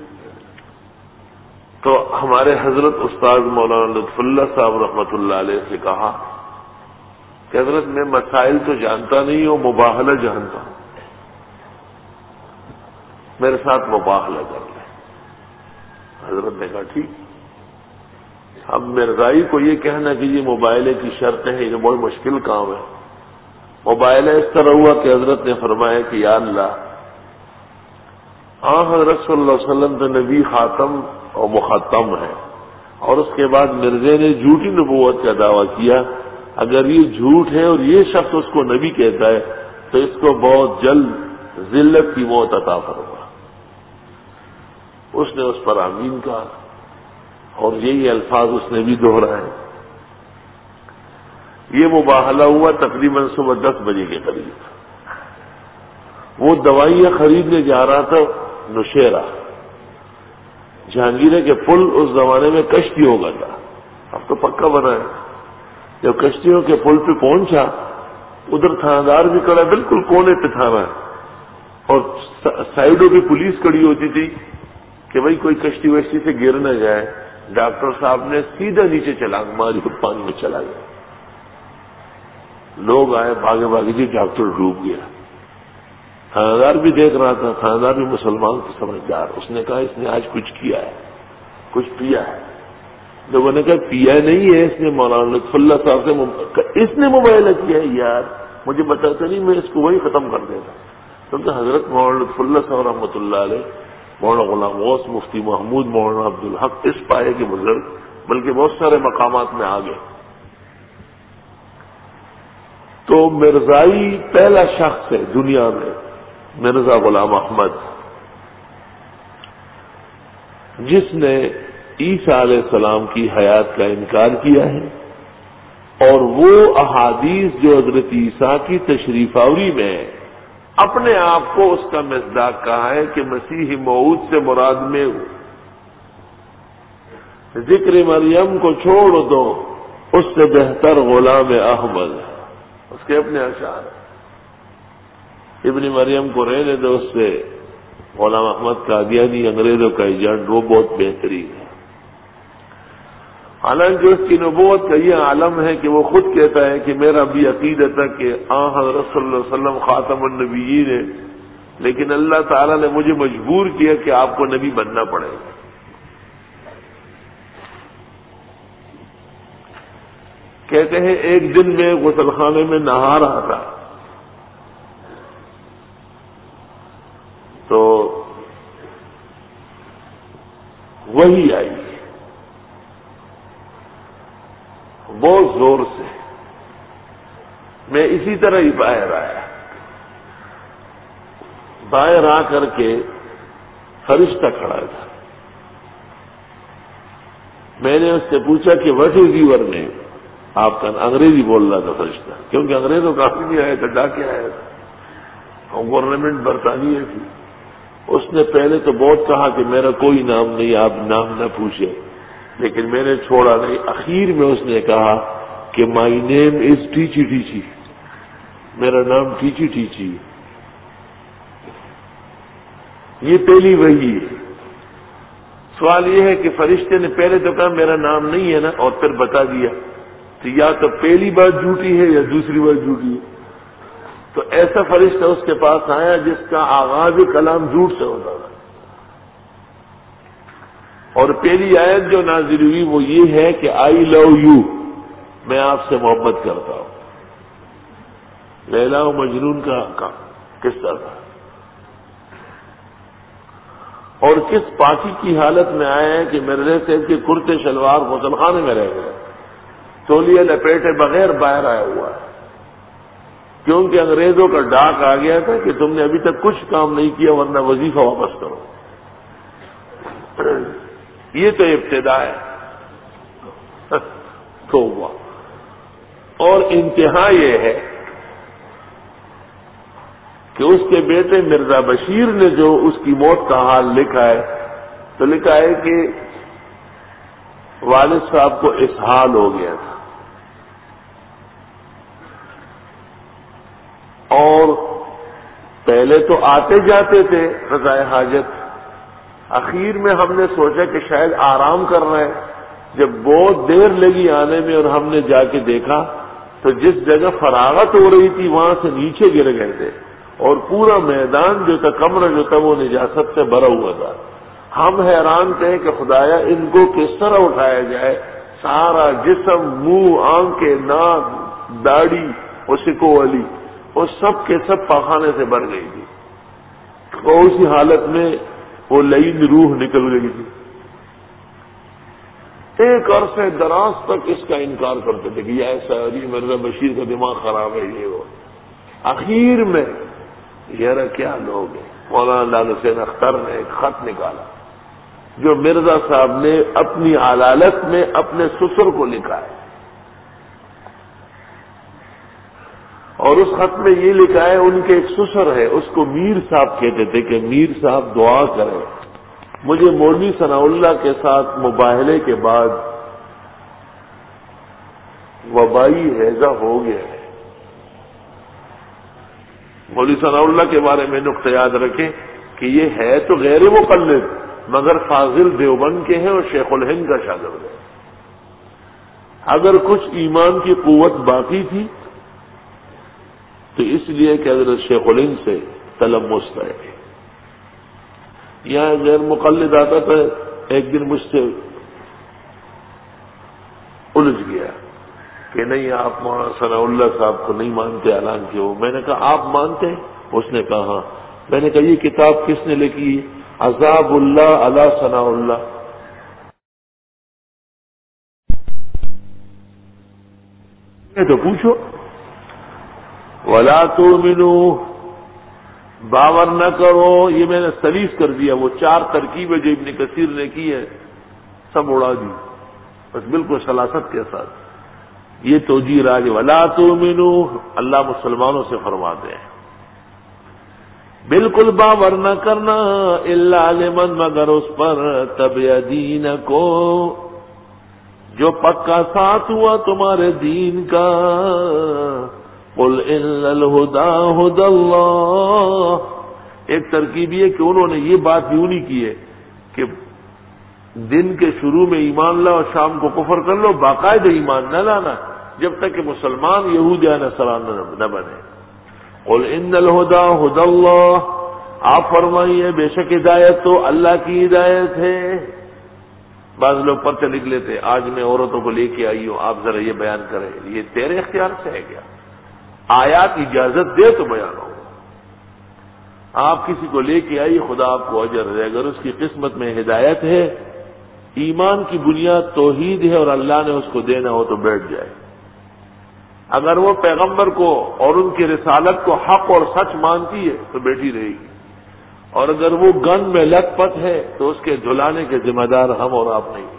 تو ہمارے حضرت استاد مولانا لطف اللہ صاحب رحمۃ اللہ علیہ سے کہا کہ حضرت میں مسائل تو جانتا نہیں ہوں، مباہلہ جانتا ہوں، میرے ساتھ مباہلہ کر لیں۔ حضرت نے کہا ٹھیک۔ اب مرزائی کو یہ کہنا کہ یہ مباہلے کی شرطیں ہیں، یہ بہت مشکل کام ہے۔ مباہلہ اس طرح ہوا کہ حضرت نے فرمایا کہ یا اللہ، حضرت صلی اللہ علیہ وسلم تو نبی خاتم اور مختم ہے، اور اس کے بعد مرزے نے جھوٹی نبوت کا دعویٰ کیا، اگر یہ جھوٹ ہے اور یہ شخص اس کو نبی کہتا ہے تو اس کو بہت جلد ذلت کی موت عطا فرما۔ اس نے اس پر آمین کہا، اور یہی الفاظ اس نے بھی دہرائے۔ یہ مباہلہ ہوا تقریباً صبح 10 بجے کے قریب۔ وہ دوائیاں خریدنے جا رہا تھا نوشیرہ، جہانگیرہ کے پل اس زمانے میں کشتی ہوگا تھا، اب تو پکا بنا ہے. جب کشتیوں کے پل پہ پہنچا، ادھر تھانیدار بھی کھڑا، بالکل کونے پہ تھانا ہے، اور سائڈوں پہ پولیس کھڑی ہوتی تھی کہ بھائی کوئی کشتی وشتی سے گر نہ جائے. ڈاکٹر صاحب نے سیدھا نیچے چھلانگ ماری اور پانی میں چلا گیا. لوگ آئے بھاگے بھاگے، جی ڈاکٹر ڈوب گیا. تھانیدار بھی دیکھ رہا تھا، تھانیدار بھی مسلمان کو سمجھدار، اس نے کہا اس نے آج کچھ کیا ہے، کچھ پیا ہے. لوگوں نے کہا پیا نہیں ہے اس نے، مولانا لطف اللہ صاحب سے اس نے مباہلہ کیا ہے. یار مجھے بتاتا نہیں، میں اس کو وہی ختم کر دیتا. کیونکہ حضرت مولانا لطف اللہ صاحب رحمۃ اللہ علیہ، مولانا غلام غوث، مفتی محمود، مولانا عبدالحق اس پائے کے بزرگ، بلکہ بہت سارے مقامات میں آگے. تو مرزائی پہلا شخص ہے دنیا میں، مرزا غلام احمد، جس نے عیسیٰ علیہ السلام کی حیات کا انکار کیا ہے، اور وہ احادیث جو حضرت عیسیٰ کی تشریف آوری میں اپنے آپ کو اس کا مصداق کہا ہے کہ مسیح موعود سے مراد میں ذکر مریم کو چھوڑ دو، اس سے بہتر غلام احمد. اس کے اپنے اشعار، ابن مریم کو رہنے دو، اس سے غلام احمد قادیانی انگریزوں کا ایجنٹ وہ بہت بہترین ہے. حالانکہ اس کی نبوت کا یہ عالم ہے کہ وہ خود کہتا ہے کہ میرا بھی عقیدہ تھا کہ حضرت صلی اللہ علیہ وسلم خاتم النبیین ہے، لیکن اللہ تعالیٰ نے مجھے مجبور کیا کہ آپ کو نبی بننا پڑے گا. کہتے ہیں ایک دن میں غسل خانے میں نہا رہا تھا تو وہی آئی بہت زور سے. میں اسی طرح ہی باہر آیا، باہر آ کر کے فرشتہ کھڑا تھا. میں نے اس سے پوچھا کہ واٹ از یور نیم؟ آپ کا انگریزی بول رہا تھا فرشتہ، کیونکہ انگریزوں کا آدمی آیا تھا، ڈاکے آیا تھا، اور گورنمنٹ برطانیہ تھی. اس نے پہلے تو بہت کہا کہ میرا کوئی نام نہیں، آپ نام نہ پوچھے، لیکن میں نے چھوڑا نہیں. اخیر میں اس نے کہا کہ مائی نیم از ٹیچی ٹیچی، میرا نام ٹیچی ٹیچی. یہ پہلی وحی ہے. سوال یہ ہے کہ فرشتے نے پہلے تو کہا میرا نام نہیں ہے نا، اور پھر بتا دیا، تو یا تو پہلی بات جھوٹی ہے یا دوسری بات جھوٹی ہے. تو ایسا فرشتہ اس کے پاس آیا جس کا آغاز کلام جھوٹ سے ہوتا تھا. اور پہلی آیت جو نازل ہوئی وہ یہ ہے کہ آئی لو یو، میں آپ سے محبت کرتا ہوں. لیلا و مجنون کا قصہ تھا. اور کس پاکی کی حالت میں آئے ہیں کہ مرزا صاحب کے کرتے شلوار غسل خانے میں رہ گئے، تولیے لپیٹے بغیر باہر آیا ہوا ہے، کیونکہ انگریزوں کا ڈاک آ گیا تھا کہ تم نے ابھی تک کچھ کام نہیں کیا ورنہ وظیفہ واپس کرو. یہ تو ابتدا ہے تو ہوا. اور انتہا یہ ہے کہ اس کے بیٹے مرزا بشیر نے جو اس کی موت کا حال لکھا ہے تو لکھا ہے کہ والد صاحب کو اسہال ہو گیا تھا، اور پہلے تو آتے جاتے تھے قضائے حاجت. اخیر میں ہم نے سوچا کہ شاید آرام کر رہے ہیں. جب بہت دیر لگی آنے میں اور ہم نے جا کے دیکھا تو جس جگہ فراغت ہو رہی تھی وہاں سے نیچے گر گئے تھے، اور پورا میدان جو تھا، کمرہ جو تھا، وہ نجاست سے بھرا ہوا تھا. ہم حیران تھے کہ خدایا ان کو کس طرح اٹھایا جائے. سارا جسم، منہ، آنکھیں، ناک، داڑھی اور سکو والی، وہ سب کے سب پاخانے سے بھر گئی تھی. اور اسی حالت میں وہ لئیم روح نکل گئی تھی. ایک عرصے دراز تک اس کا انکار کرتے تھے کہ یہ ایسا ہے، مرزا بشیر کا دماغ خراب ہے، یہ وہ. اخیر میں یار کیا لوگ ہیں، مولانا لال حسین اختر نے ایک خط نکالا جو مرزا صاحب نے اپنی علالت میں اپنے سسر کو لکھا ہے، اور اس خط میں یہ لکھا ہے، ان کے ایک سسر ہے، اس کو میر صاحب کہتے تھے کہ میر صاحب دعا کریں مجھے مولوی ثناء اللہ کے ساتھ مباہلے کے بعد وبائی ہیضہ ہو گیا ہے۔ مولوی ثناء اللہ کے بارے میں نقطہ یاد رکھیں کہ یہ ہے تو غیر مقلد مگر فاضل دیوبند کے ہیں اور شیخ الہند کا شاگرد ہے۔ اگر کچھ ایمان کی قوت باقی تھی تو اس لیے کہ حضرت شیخ الہند سے تلمس ہے۔ یہاں غیر مقلد آتا تھا، ایک دن مجھ سے الجھ گیا کہ نہیں آپ مولانا ثناء اللہ صاحب کو نہیں مانتے، حالانکہ وہ، میں نے کہا آپ مانتے ہیں؟ اس نے کہا ہاں۔ میں نے کہا یہ کتاب کس نے لکھی؟ عذاب اللہ علی ثناء اللہ۔ تو پوچھو ولا تؤمنوا، باور نہ کرو، یہ میں نے سلیس کر دیا، وہ 4 ترکیبیں جو ابن کثیر نے کی ہے سب اڑا دی، بس بالکل سلاست کے ساتھ۔ یہ توجیہ راج ولا تؤمنوا، اللہ مسلمانوں سے فرماتے ہیں بالکل باور نہ کرنا، الا لمن، مگر اس پر تبع دینکو، جو پکا ساتھ ہوا تمہارے دین کا۔ قل ان الہدی ھدی اللہ، ایک ترکیب یہ کہ انہوں نے یہ بات یوں نہیں کی ہے کہ دن کے شروع میں ایمان لاؤ اور شام کو کفر کر لو، باقاعدہ ایمان نہ لانا جب تک کہ مسلمان یہود یا نصرانی نہ بنے۔ قل ان الہدی ھدی اللہ، آپ فرمائیے بے شک ہدایت تو اللہ کی ہدایت ہے۔ بعض لوگ پرچہ لکھ لیتے، آج میں عورتوں کو لے کے آئی ہوں، آپ ذرا یہ بیان کریں، یہ تیرے اختیار سے ہے کیا؟ آیات اجازت دے تو بیان ہو۔ آپ کسی کو لے کے آئی، خدا آپ کو اجر دے، اگر اس کی قسمت میں ہدایت ہے، ایمان کی بنیاد توحید ہے اور اللہ نے اس کو دینا ہو تو بیٹھ جائے۔ اگر وہ پیغمبر کو اور ان کی رسالت کو حق اور سچ مانتی ہے تو بیٹھی رہے گی، اور اگر وہ گن میں لت پت ہے تو اس کے جھلانے کے ذمہ دار ہم اور آپ نہیں۔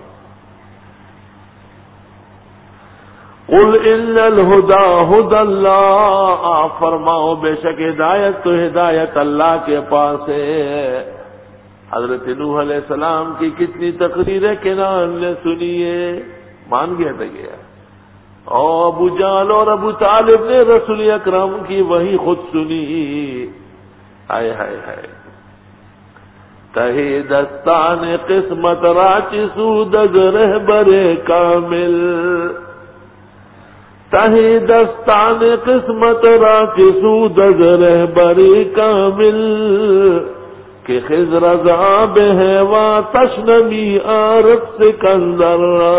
قل ان الہدی ھدی اللہ، آپ فرماؤ بے شک ہدایت تو ہدایت اللہ کے پاس ہے۔ حضرت نوح علیہ السلام کی کتنی تقریریں کنان نے سنی ہے، مان گیا تھا گیا، اور ابو جہل اور ابو طالب نے رسول اکرم کی وہی خود سنی۔ ہائے ہائے ہائے، تہی دستان قسمت راچ سود از رہبر کامل، تہی دستان قسمت راچ سود از رہبر کامل، کہ خضر عذاب ہے وا تشنمی عارف سکندر۔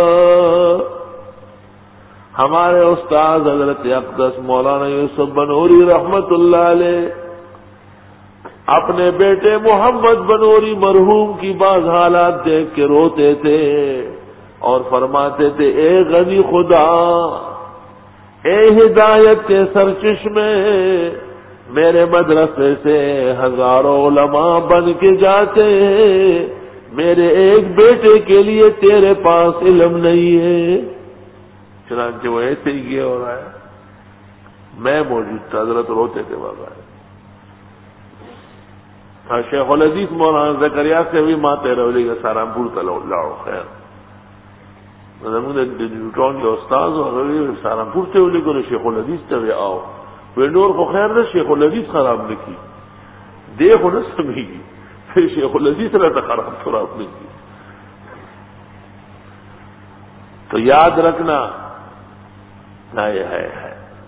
ہمارے استاد حضرت اقدس مولانا یوسف بنوری رحمت اللہ علیہ اپنے بیٹے محمد بنوری مرحوم کی بعض حالات دیکھ کے روتے تھے اور فرماتے تھے، اے غنی خدا، اے ہدایت کے سرچشمے، میرے مدرسے سے ہزاروں علماء بن کے جاتے ہیں، میرے ایک بیٹے کے لیے تیرے پاس علم نہیں ہے۔ چنانچہ وہ ایسے ہی گیا ہو رہا ہے، میں موجود تھا، حضرت روتے تھے بابا۔ شیخ الحدیث مولانا زکریا سے بھی ماتے رولی کا سہارنپور کا لاؤ خیر، نیوٹرون کے استاد سہارنپور سے بولے کرو شیخ الحدیث سے آؤ، وینڈور کو خیر نہ شیخ الحدیث خراب نہیں کی، دیکھو نہ سمجھی گی، پھر شیخ الحدیث رہتا خراب نہیں کی۔ تو یاد رکھنا، ہے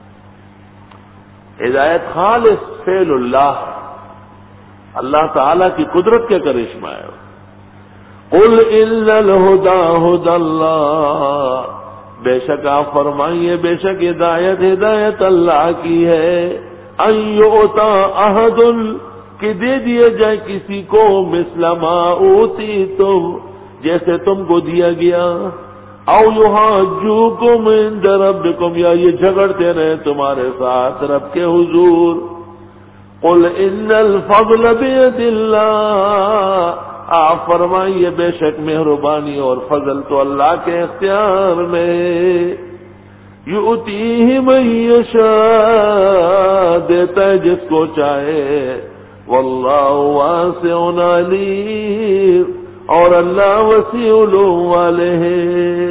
ہدایت خالص فعل اللہ، اللہ تعالی کی قدرت کے کرشمہ ہے۔ قل ان الہدی ھدی اللہ، بے شک آپ فرمائیے بے شک ہدایت اللہ کی ہے۔ ان یؤتی احد، کہ دے دیے جائے کسی کو، مثل ما اوتیتم، جیسے تم کو دیا گیا، او یحاجوکم عند ربکم، یا یہ جھگڑتے رہے تمہارے ساتھ رب کے حضور۔ قل ان الفضل بید اللہ، آپ فرمائیے بے شک مہربانی اور فضل تو اللہ کے اختیار میں، یؤتیہ من یشاء، دیتا ہے جس کو چاہے، واللہ واسع علیم، اور اللہ وسیع علوم والے ہیں.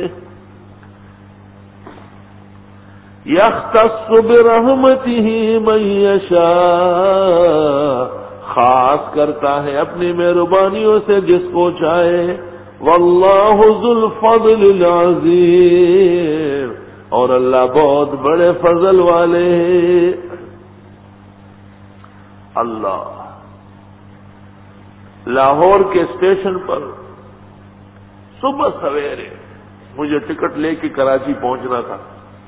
یختص برحمتہ من یشاء، خاص کرتا ہے اپنی مہربانیوں سے جس کو چاہے. واللہ ذو الفضل العظیم، اور اللہ بہت بڑے فضل والے ہیں. اللہ، لاہور کے اسٹیشن پر صبح سویرے مجھے ٹکٹ لے کے کراچی پہنچنا تھا.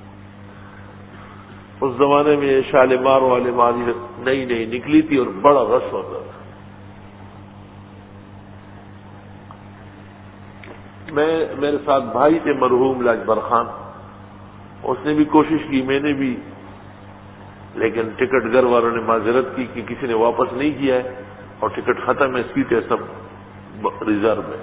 اس زمانے میں یہ شالیمار والے ماری نئی نئی نکلی تھی اور بڑا رش ہوتا تھا. میرے ساتھ بھائی تھے مرحوم لاجبر خان، اس نے بھی کوشش کی، میں نے بھی، لیکن ٹکٹ گھر والوں نے معذرت کی کہ کسی نے واپس نہیں کیا ہے اور ٹکٹ ختم ہے، سیٹیں سب ریزرو میں.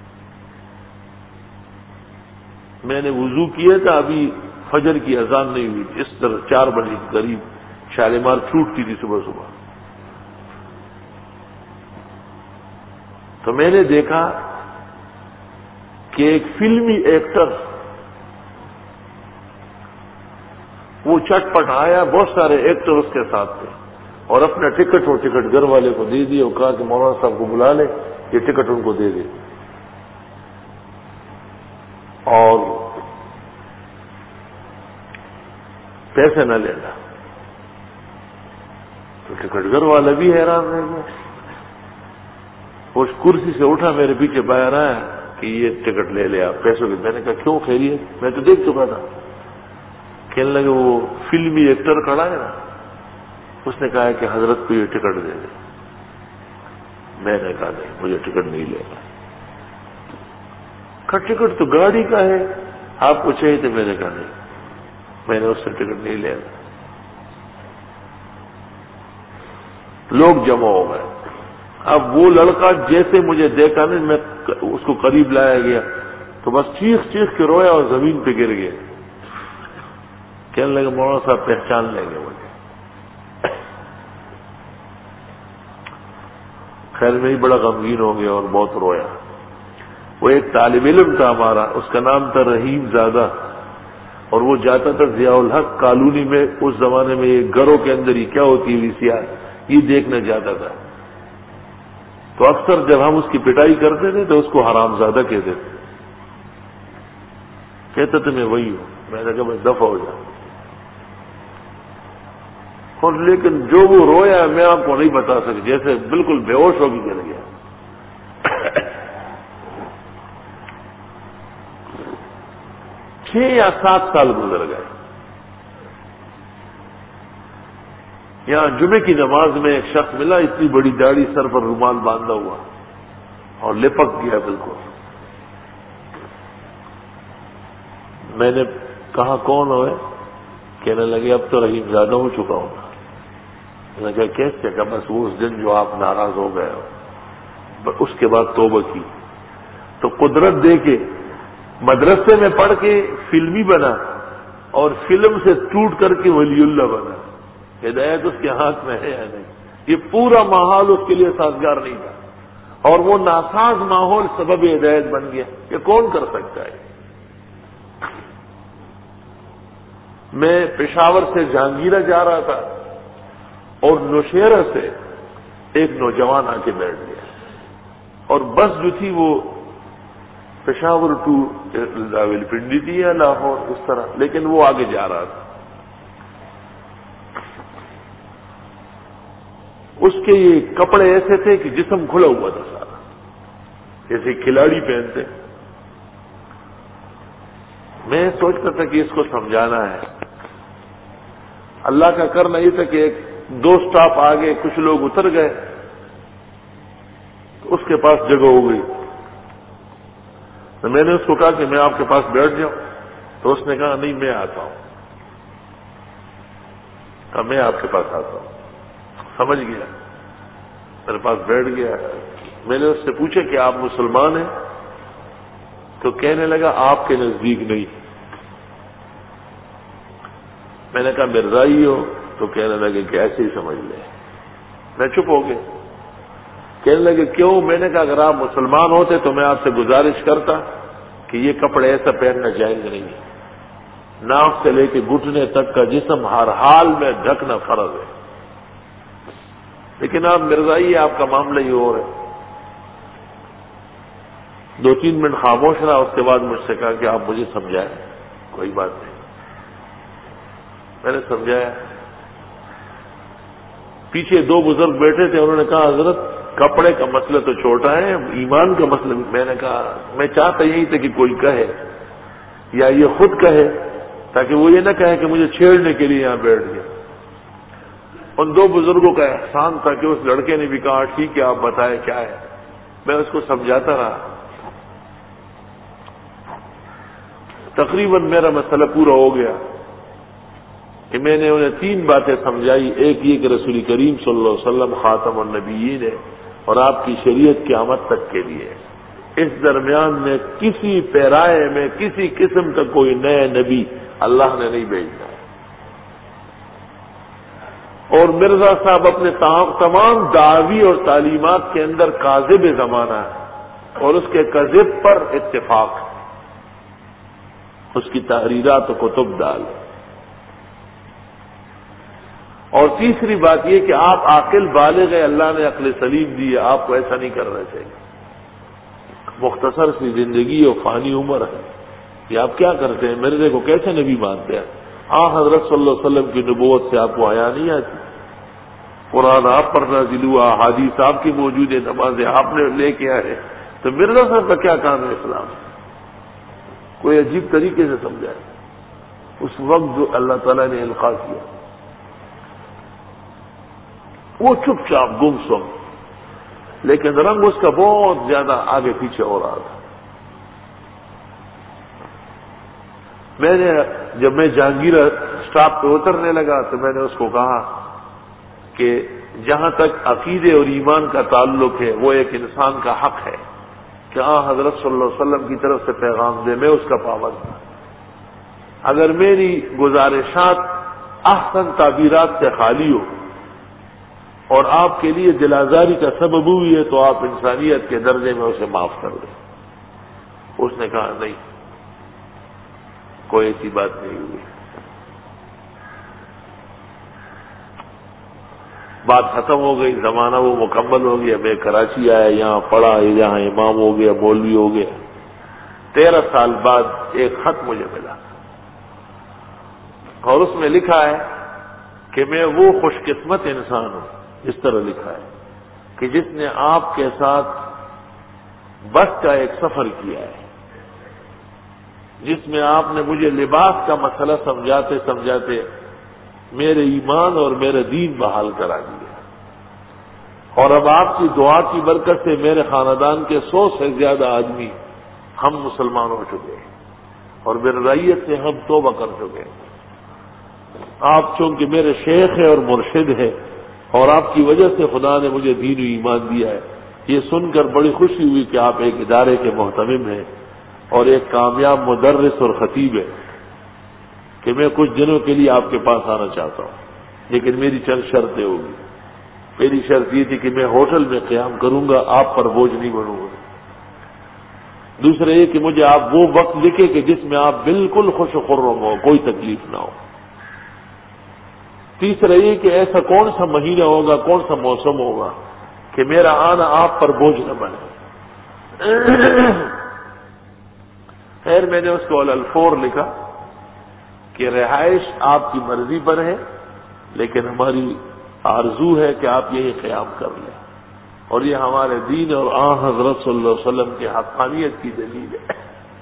میں نے وضو کیا تھا، ابھی فجر کی اذان نہیں ہوئی، اس طرح 4 بجے کے قریب شالیمار چھوٹتی تھی صبح صبح. تو میں نے دیکھا کہ ایک فلمی ایکٹر وہ چٹ پٹ آیا، بہت سارے ایکٹر اس کے ساتھ تھے، اور اپنا ٹکٹ اور ٹکٹ گھر والے کو دے دیا اور کہا کہ مولانا صاحب کو بلا لے، یہ ٹکٹ ان کو دے دے. اور پیسے نہ لینا. تو ٹکٹ گھر والا بھی حیران رہ گیا. وہ اس کرسی سے اٹھا، میرے پیچھے باہر آیا کہ یہ ٹکٹ لے لے آپ پیسوں کی. میں نے کہا کیوں، خیریت؟ میں تو دیکھ چکا تھا. کہنے لگے وہ فلمی ایکٹر کھڑا ہے نا، اس نے کہا کہ حضرت کو یہ ٹکٹ دے دے. میں نے کہا نہیں، مجھے ٹکٹ نہیں لینا. ٹکٹ تو گاڑی کا ہے، آپ کو چاہیے تھے. میں نے کہا نہیں، میں نے اس سے ٹکٹ نہیں لیا. لوگ جمع ہو گئے. اب وہ لڑکا جیسے مجھے دیکھا نا، میں اس کو قریب لایا گیا تو بس چیخ چیخ کے رویا اور زمین پہ گر گیا. کہنے لگے مولانا صاحب پہچان لیں گے مجھے. خیر میں ہی بڑا غمگین ہو گیا اور بہت رویا. وہ ایک طالب علم تھا ہمارا، اس کا نام تھا رحیم زادہ، اور وہ جاتا تھا ضیاء الحق کالونی میں. اس زمانے میں یہ گھروں کے اندر ہی کیا ہوتی ہے VCR، یہ دیکھنے جاتا تھا. تو اکثر جب ہم اس کی پٹائی کرتے تھے تو اس کو حرام زادہ کہتے تھے. کہتا تھا میں وہی ہوں. میں نے کہا بس دفع ہو جا. اور لیکن جو وہ رویا میں آپ کو نہیں بتا سکتا، جیسے بالکل بے ہوش ہو کے گر گیا. 6 یا 7 سال گزر گئے. یہاں جمعے کی نماز میں ایک شخص ملا، اتنی بڑی داڑھی، سر پر رومال باندھا ہوا اور لپک گیا بالکل. میں نے کہا کون ہوئے؟ کہنے لگے اب تو رحیم زیادہ ہو چکا ہوں. میں نے کہا کیسے؟ کہ بس وہ اس دن جو آپ ناراض ہو گئے ہو، اس کے بعد توبہ کی تو قدرت دے کے مدرسے میں پڑھ کے فلمی بنا اور فلم سے ٹوٹ کر کے ولی اللہ بنا. ہدایت اس کے ہاتھ میں ہے یا نہیں؟ یہ پورا ماحول اس کے لیے سازگار نہیں تھا، اور وہ ناساز ماحول سبب ہدایت بن گیا. یہ کون کر سکتا ہے؟ میں پشاور سے جہانگیرہ جا رہا تھا اور نوشہرہ سے ایک نوجوان آ کے بیٹھ گیا، اور بس جو تھی وہ پشاور ٹو راولپنڈی تھی یا لاہور، اس طرح، لیکن وہ آگے جا رہا تھا. اس کے یہ کپڑے ایسے تھے کہ جسم کھلا ہوا تھا سارا، جیسے کھلاڑی پہنتے. میں سوچتا تھا کہ اس کو سمجھانا ہے. اللہ کا کرنا یہ تھا کہ 2 سٹاپ آگے کچھ لوگ اتر گئے تو اس کے پاس جگہ ہو گئی. تو میں نے اس کو کہا کہ میں آپ کے پاس بیٹھ جاؤں، تو اس نے کہا نہیں میں آتا ہوں. کہا میں آپ کے پاس آتا ہوں. سمجھ گیا، میرے پاس بیٹھ گیا. میں نے اس سے پوچھا کہ آپ مسلمان ہیں؟ تو کہنے لگا آپ کے نزدیک نہیں. میں نے کہا مرزائی ہو؟ تو کہنے لگے کہ ایسے ہی سمجھ لے. میں چپ ہو گیا. کہنے لگے کیوں؟ میں نے کہا اگر آپ مسلمان ہوتے تو میں آپ سے گزارش کرتا کہ یہ کپڑے ایسا پہننا جائز نہیں ہے، ناک سے لے کے گھٹنے تک کا جسم ہر حال میں ڈھکنا فرض ہے، لیکن آپ مرزائی، آپ کا معاملہ ہی اور ہے۔ 2-3 منٹ خاموش رہا، اس کے بعد مجھ سے کہا کہ آپ مجھے سمجھائیں۔ کوئی بات نہیں، میں نے سمجھایا۔ پیچھے 2 بزرگ بیٹھے تھے، انہوں نے کہا حضرت کپڑے کا مسئلہ تو چھوٹا ہے، ایمان کا مسئلہ۔ میں نے کہا میں چاہتا یہی تھا کہ کوئی کہے یا یہ خود کہے، تاکہ وہ یہ نہ کہے کہ مجھے چھیڑنے کے لیے یہاں بیٹھ گیا۔ ان 2 بزرگوں کا احسان تھا کہ اس لڑکے نے بھی کہا ٹھیک ہے آپ بتائیں کیا ہے۔ میں اس کو سمجھاتا رہا، تقریباً میرا مسئلہ پورا ہو گیا کہ میں نے انہیں 3 باتیں سمجھائی۔ ایک یہ کہ رسول کریم صلی اللہ علیہ وسلم خاتم النبیین ہے اور آپ کی شریعت قیامت تک کے لیے ہے، اس درمیان میں کسی پیرائے میں کسی قسم کا کوئی نئے نبی اللہ نے نہیں بھیجنا ہے، اور مرزا صاحب اپنے تمام دعوی اور تعلیمات کے اندر کاذب زمانہ ہے اور اس کے کذب پر اتفاق ہے، اس کی تحریرات و کتب ڈال۔ اور تیسری بات یہ کہ آپ عاقل بالغ ہے، اللہ نے عقل سلیم دی ہے، آپ کو ایسا نہیں کرنا چاہیے۔ مختصر سی زندگی اور فانی عمر ہے، یہ آپ کیا کرتے ہیں؟ مرزے کو کیسے نبی مانتے ہیں؟ حضرت صلی اللہ علیہ وسلم کی نبوت سے آپ کو حیا نہیں آتی؟ قرآن آپ پر نازل ہوا، احادیث آپ کی موجود ہے، نمازیں آپ نے لے کے آئے، تو مرزا صاحب کا کیا کام ہے اسلام؟ کوئی عجیب طریقے سے سمجھائے۔ اس وقت جو اللہ تعالیٰ نے القاء کیا وہ چپ چاپ گم سم، لیکن رنگ اس کا بہت زیادہ آگے پیچھے ہو رہا تھا۔ جب میں جہانگیر اسٹاپ پہ اترنے لگا تو میں نے اس کو کہا کہ جہاں تک عقیدے اور ایمان کا تعلق ہے وہ ایک انسان کا حق ہے کہ حضرت صلی اللہ علیہ وسلم کی طرف سے پیغام دے، میں اس کا پابند ہوں۔ اگر میری گزارشات احسن تعبیرات سے خالی ہو اور آپ کے لیے دل آزاری کا سبب ہوئی ہے تو آپ انسانیت کے درجے میں اسے معاف کر دیں۔ اس نے کہا نہیں، کوئی ایسی بات نہیں ہوئی۔ بات ختم ہو گئی، زمانہ وہ مکمل ہو گیا، میں کراچی آیا، یہاں پڑھا، یہاں امام ہو گیا، مولوی ہو گیا۔ 13 سال بعد ایک خط مجھے ملا اور اس میں لکھا ہے کہ میں وہ خوش قسمت انسان ہوں، اس طرح لکھا ہے کہ جس نے آپ کے ساتھ بس کا ایک سفر کیا ہے، جس میں آپ نے مجھے لباس کا مسئلہ سمجھاتے سمجھاتے میرے ایمان اور میرے دین بحال کرا دیا، اور اب آپ کی دعا کی برکت سے میرے خاندان کے 100 سے زیادہ آدمی ہم مسلمان ہو چکے ہیں اور برائیت سے ہم توبہ کر چکے ہیں۔ آپ چونکہ میرے شیخ ہیں اور مرشد ہیں اور آپ کی وجہ سے خدا نے مجھے دین و ایمان دیا ہے، یہ سن کر بڑی خوشی ہوئی کہ آپ ایک ادارے کے محتمم ہیں اور ایک کامیاب مدرس اور خطیب ہے کہ میں کچھ دنوں کے لیے آپ کے پاس آنا چاہتا ہوں، لیکن میری چند شرطیں ہوگی۔ میری شرط یہ تھی کہ میں ہوٹل میں قیام کروں گا، آپ پر بوجھ نہیں بنوں گا۔ دوسرا یہ کہ مجھے آپ وہ وقت لکھے کہ جس میں آپ بالکل خوش و خرم ہو، کوئی تکلیف نہ ہو۔ تیسرا یہ کہ ایسا کون سا مہینہ ہوگا، کون سا موسم ہوگا کہ میرا آنا آپ پر بوجھ نہ بنے۔ خیر میں نے اس کو الفور لکھا کہ رہائش آپ کی مرضی پر ہے، لیکن ہماری آرزو ہے کہ آپ یہی قیام کر لیں، اور یہ ہمارے دین اور حضرت صلی اللہ علیہ وسلم کے حقانیت کی دلیل ہے۔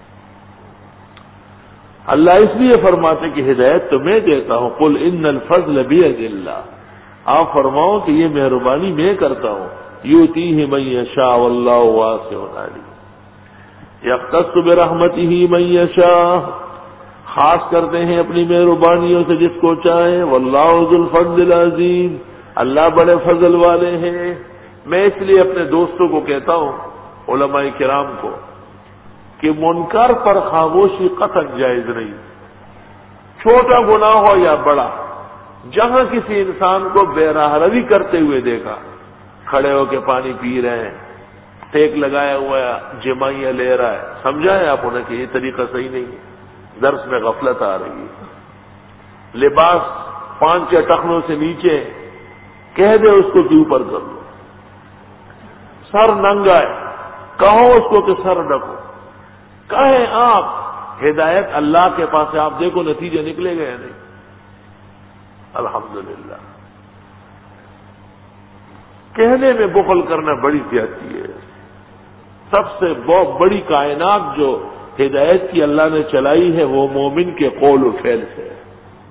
اللہ اس لیے فرماتے کہ ہدایت تو میں دیتا ہوں، قل ان الفضل بید اللہ، آپ فرماؤ کہ یہ مہربانی میں کرتا ہوں، یؤتیہ من یشاء واللہ واسع علیم، یختص برحمتہ من یشاء، خاص کرتے ہیں اپنی مہربانیوں سے جس کو چاہیں، واللہ ذو الفضل العظیم، اللہ بڑے فضل والے ہیں۔ میں اس لیے اپنے دوستوں کو کہتا ہوں، علماء کرام کو، کہ منکر پر خاموشی قطعا جائز نہیں، چھوٹا گناہ ہو یا بڑا۔ جہاں کسی انسان کو بے راہ روی کرتے ہوئے دیکھا، کھڑے ہو کے پانی پی رہے ہیں، ٹیک لگایا ہوا ہے، جمائیاں لے رہا ہے، سمجھائیں آپ انہیں کہ یہ طریقہ صحیح نہیں ہے، درس میں غفلت آ رہی ہے۔ لباس 5-6 ٹخنوں سے نیچے، کہہ دے اس کو کہ اوپر کر لو، سر ننگا ہے، کہو اس کو کہ سر ڈھکو، کہیں آپ ہدایت اللہ کے پاس ہے، آپ دیکھو نتیجے نکلے گئے نہیں؟ الحمدللہ۔ کہنے میں بخل کرنا بڑی زیادتی ہے۔ سب سے بہت بڑی کائنات جو ہدایت کی اللہ نے چلائی ہے وہ مومن کے قول و فعل سے ہے۔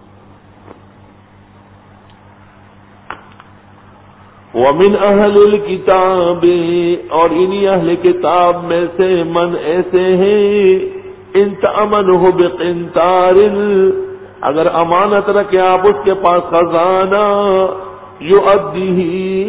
وَمِنْ أَهْلِ الْكِتَابِ، اور انہی اہل کتاب میں سے من ایسے ہیں ان تأمنه بقنطار، اگر امانت رکھے آپ اس کے پاس خزانہ، یؤدیہ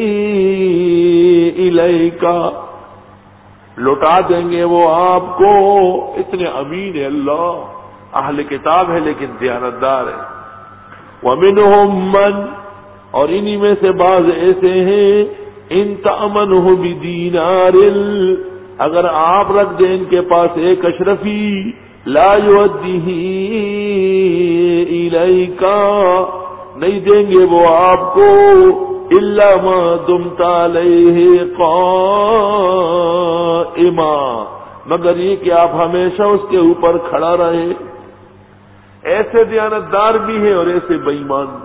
الیک، لوٹا دیں گے وہ آپ کو، اتنے امین ہے اللہ، اہل کتاب ہے لیکن دیانتدار ہے۔ وَمِنْهُمْ مَنْ، اور انہی میں سے بعض ایسے ہیں ان تأمنه بدینار، اگر آپ رکھ دیں ان کے پاس ایک اشرفی، لا یؤدیہ الیک، نہیں دیں گے وہ آپ کو، الا ما دمت علیہ قائما، مگر یہ کہ آپ ہمیشہ اس کے اوپر کھڑا رہے۔ ایسے دیانتدار بھی ہیں اور ایسے بے ایمان بھی۔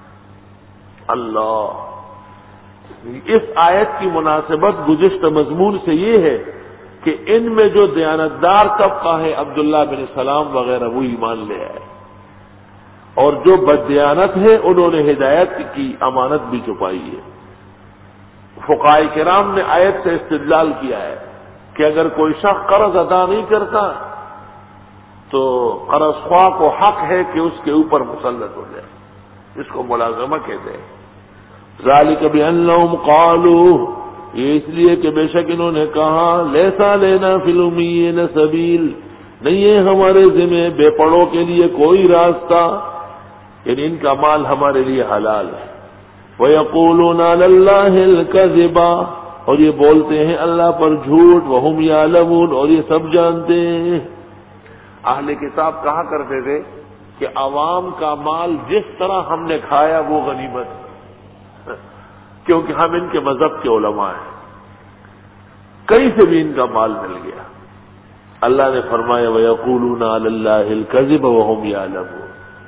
اللہ، اس آیت کی مناسبت گزشتہ مضمون سے یہ ہے کہ ان میں جو دیانتدار طبقہ ہے عبداللہ بن سلام وغیرہ وہ ایمان لے آئے، اور جو بددیانت ہے انہوں نے ہدایت کی امانت بھی چھپائی ہے۔ فقہاء کرام نے آیت سے استدلال کیا ہے کہ اگر کوئی شخص قرض ادا نہیں کرتا تو قرض خواہ کو حق ہے کہ اس کے اوپر مسلط ہو جائے، اس کو ملازمہ کہتے ہیں۔ ذالک بانہم قالوا، یہ اس لیے کہ بے شک انہوں نے کہا لیسا لینا فی الامیین سبیل، نہیں ہے ہمارے ذمہ بے پڑھوں کے لیے کوئی راستہ، یعنی ان کا مال ہمارے لیے حلال ہے۔ وَيَقُولُونَ عَلَى اللَّهِ الْكَذِبَ، اور یہ بولتے ہیں اللہ پر جھوٹ، وَهُمْ يَعْلَمُونَ، اور یہ سب جانتے ہیں۔ اہل کتاب کہا کرتے تھے کہ عوام کا مال جس طرح ہم نے کھایا وہ غنیمت ہے، کیونکہ ہم ان کے مذہب کے علماء ہیں، کہیں سے بھی ان کا مال مل گیا۔ اللہ نے فرمایا وَيَقُولُونَ عَلَى اللَّهِ الْكَذِبَ وَهُمْ يَعْلَمُونَ۔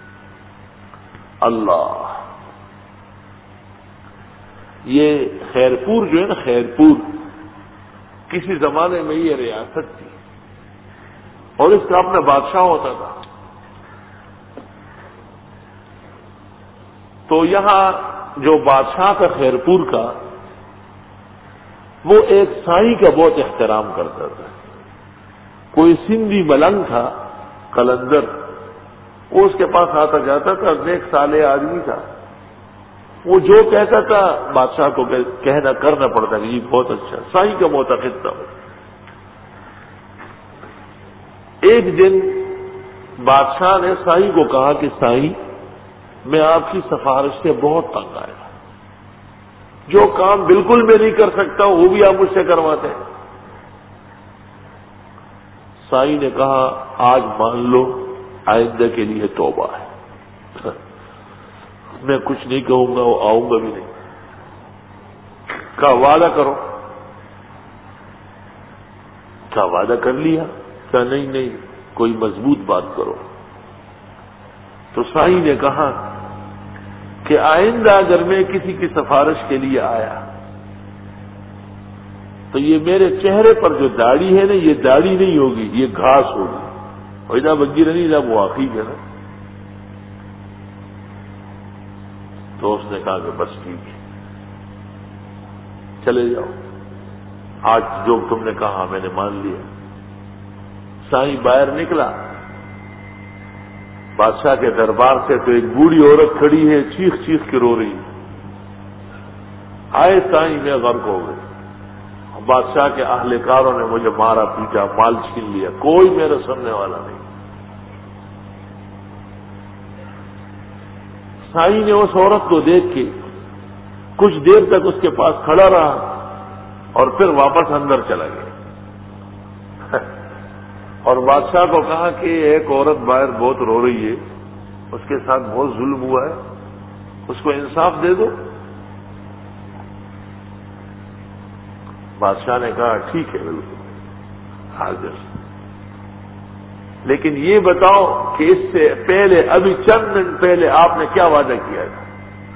اللہ، یہ خیرپور جو ہے نا، خیرپور کسی زمانے میں یہ ریاست تھی اور اس کا اپنا بادشاہ ہوتا تھا۔ تو یہاں جو بادشاہ تھا خیرپور کا، وہ ایک سائیں کا بہت احترام کرتا تھا۔ کوئی سندھی ملنگ تھا قلندر، وہ اس کے پاس آتا جاتا تھا، نیک صالح آدمی تھا، وہ جو کہتا تھا بادشاہ کو کہنا کرنا پڑتا کہ جی بہت اچھا، سائیں کا معتقد تھا۔ ایک دن بادشاہ نے سائیں کو کہا کہ سائیں، میں آپ کی سفارش سے بہت تنگ آیا، جو کام بالکل میں نہیں کر سکتا وہ بھی آپ مجھ سے کرواتے ہیں۔ سائیں نے کہا آج مان لو آئندہ کے لیے توبہ ہے، میں کچھ نہیں کہوں گا، وہ آؤں گا بھی نہیں۔ کہا وعدہ کرو، کیا وعدہ کر لیا؟ کہا نہیں کوئی مضبوط بات کرو۔ تو سائیں نے کہا کہ آئندہ اگر میں کسی کی سفارش کے لیے آیا تو یہ میرے چہرے پر جو داڑھی ہے نا، یہ داڑھی نہیں ہوگی، یہ گھاس ہوگی، اور ادھر بگی رہی ادھر مواقع ہے نا۔ تو اس نے کہا کہ بس ٹھیک ہے، چلے جاؤ، آج جو تم نے کہا میں نے مان لیا۔ سائیں باہر نکلا بادشاہ کے دربار سے، تو ایک بوڑھی عورت کھڑی ہے، چیخ چیخ کے رو رہی، آئے سائیں میں غرق ہو گئی، بادشاہ کے اہلکاروں نے مجھے مارا پیٹا، مال چھین لیا، کوئی میرا سننے والا نہیں۔ سائیں نے اس عورت کو دیکھ کے کچھ دیر تک اس کے پاس کھڑا رہا اور پھر واپس اندر چلا گیا اور بادشاہ کو کہا کہ ایک عورت باہر بہت رو رہی ہے، اس کے ساتھ بہت ظلم ہوا ہے، اس کو انصاف دے دو۔ بادشاہ نے کہا ٹھیک ہے بالکل حاضر، لیکن یہ بتاؤ کہ اس سے پہلے ابھی چند دن پہلے آپ نے کیا وعدہ کیا تھا؟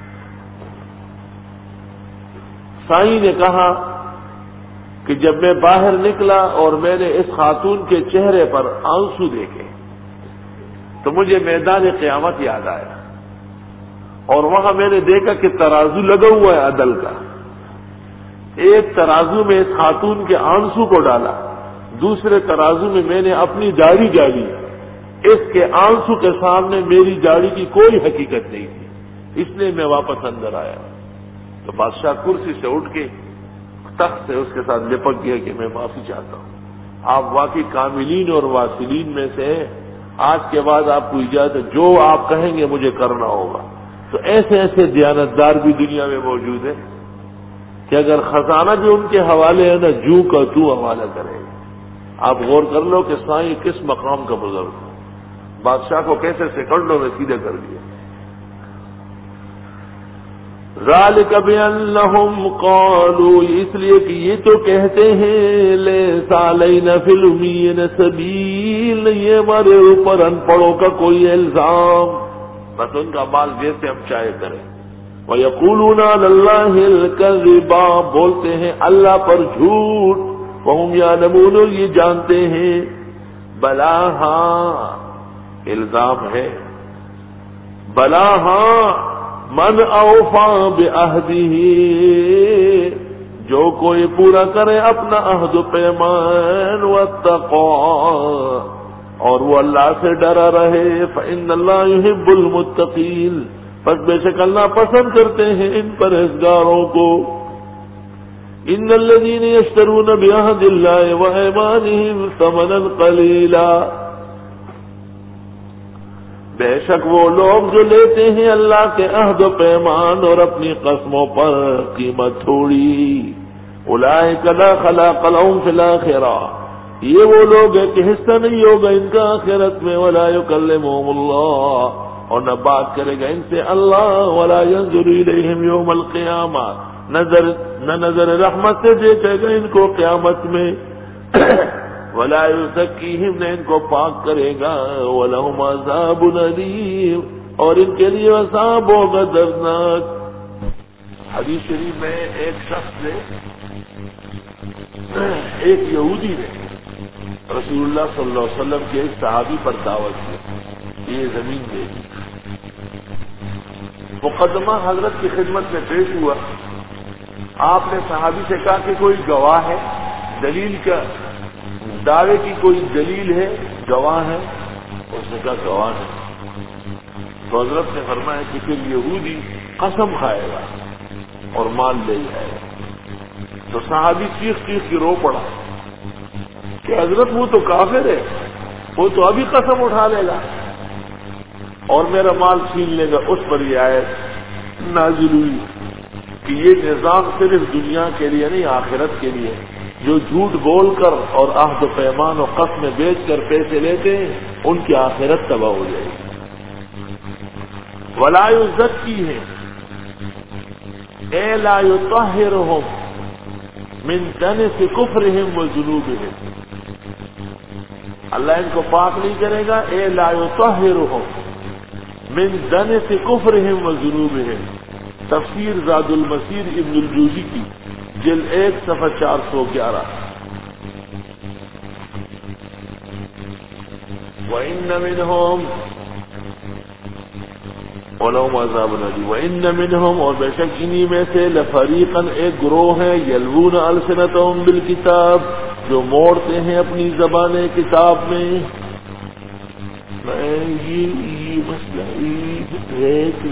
سائیں نے کہا کہ جب میں باہر نکلا اور میں نے اس خاتون کے چہرے پر آنسو دیکھے تو مجھے میدان قیامت یاد آیا، اور وہاں میں نے دیکھا کہ ترازو لگا ہوا ہے عدل کا، ایک ترازو میں اس خاتون کے آنسو کو ڈالا، دوسرے ترازو میں نے اپنی داڑھی ڈالی، اس کے آنسو کے سامنے میری داڑھی کی کوئی حقیقت نہیں تھی، اس لیے میں واپس اندر آیا۔ تو بادشاہ کرسی سے اٹھ کے تخت سے اس کے ساتھ لپٹ گیا کہ میں معافی چاہتا ہوں، آپ واقعی کاملین اور واصلین میں سے ہیں، آج کے بعد آپ کو اجازت، جو آپ کہیں گے مجھے کرنا ہوگا۔ تو ایسے ایسے دیانتدار بھی دنیا میں موجود ہیں کہ اگر خزانہ بھی ان کے حوالے ہے نا، جو کا تو حوالہ کرے گا۔ آپ غور کر لو کہ سائیں کس مقام کا بزرگ ہے، بادشاہ کو کیسے سیکنڈوں میں سیدھے کر دیا۔ ذالک بأنہم قالوا، اس لیے کہ یہ تو کہتے ہیں لیس علینا فی الامیین سبیل، یہ ہمارے اوپر ان پڑھوں کا کوئی الزام، بس ان کا مال جیسے ہم چاہے کریں۔ وَيَقُولُونَ عَلَى اللَّهِ الْكَذِبَ، بولتے ہیں اللہ پر جھوٹ، وَهُمْ يَعْلَمُونَ، یہ جانتے ہیں۔ بلا ہاں الزام ہے، بلا ہاں من اوفا بعہدہ، جو کوئی پورا کرے اپنا عہد و پیمان، واتقا، اور وہ اللہ سے ڈرا رہے، فإن اللہ يحب المتقین، پس بے شک اللہ پسند کرتے ہیں ان پرہیزگاروں کو۔ ان الذین یشترون بعہد اللہ وایمانہم ثمنا قلیلا، بے شک وہ لوگ جو لیتے ہیں اللہ کے عہد و پیمان اور اپنی قسموں پر قیمت تھوڑی، اولئک لا خلاق لهم فی الآخرہ، یہ وہ لوگ ہیں کہ حصہ نہیں ہوگا ان کا آخرت میں، ولا یکلمہم اللہ، اور نہ بات کرے گا ان سے اللہ، ولا ینظر الیہم یوم القیامہ، نہ نظر رحمت سے دیکھے گا ان کو قیامت میں، ولا یزکیہم، نہ ان کو پاک کرے گا، ولہم عذاب علیم، اور ان کے لیے عذاب ہوگا دردناک۔ حدیث شریف میں ایک شخص نے، ایک یہودی نے رسول اللہ صلی اللہ علیہ وسلم کے ایک صحابی پر دعوت کی، یہ زمین دے دی۔ مقدمہ حضرت کی خدمت میں پیش ہوا، آپ نے صحابی سے کہا کہ کوئی گواہ ہے، دلیل کا دعوے کی کوئی دلیل ہے، گواہ ہے؟ اس نے کہا گواہ ہے۔ تو حضرت نے فرمایا کہ پھر یہودی قسم کھائے گا اور مال لے جائے گا۔ تو صحابی چیخ چیخ کے رو پڑا کہ حضرت وہ تو کافر ہے، وہ تو ابھی قسم اٹھا لے گا اور میرا مال چھین لے گا۔ اس پر یہ آیت نازل ہوئی کہ یہ نظام صرف دنیا کے لیے نہیں، آخرت کے لیے، جو جھوٹ بول کر اور عہد و پیمان و قسمیں بیچ کر پیسے لیتے ہیں ان کی آخرت تباہ ہو جائے گی۔ ولا یزکیہم، اے لا یطہرہم من دنس کفرہم و ذنوبہم، اللہ ان کو پاک نہیں کرے گا، اے لا یطہرہم من دنس کفرہم و ذنوبہم۔ تفسیر زاد المسیر ابن الجوزی کی جلد 1 صفحہ 411۔ وَإِنَّ مِنْهُمْ وَلَهُمْ عَذَابٌ أَلِيمٌ وَإِنَّ مِنْهُمْ، اور بے شک انہی میں سے، لَفَرِيقًا، ایک گروہ ہے، يَلْوُونَ أَلْسِنَتَهُمْ بِالْكِتَابِ، جو موڑتے ہیں اپنی زبانیں کتاب میں۔ یہ مسئلہ ہے کہ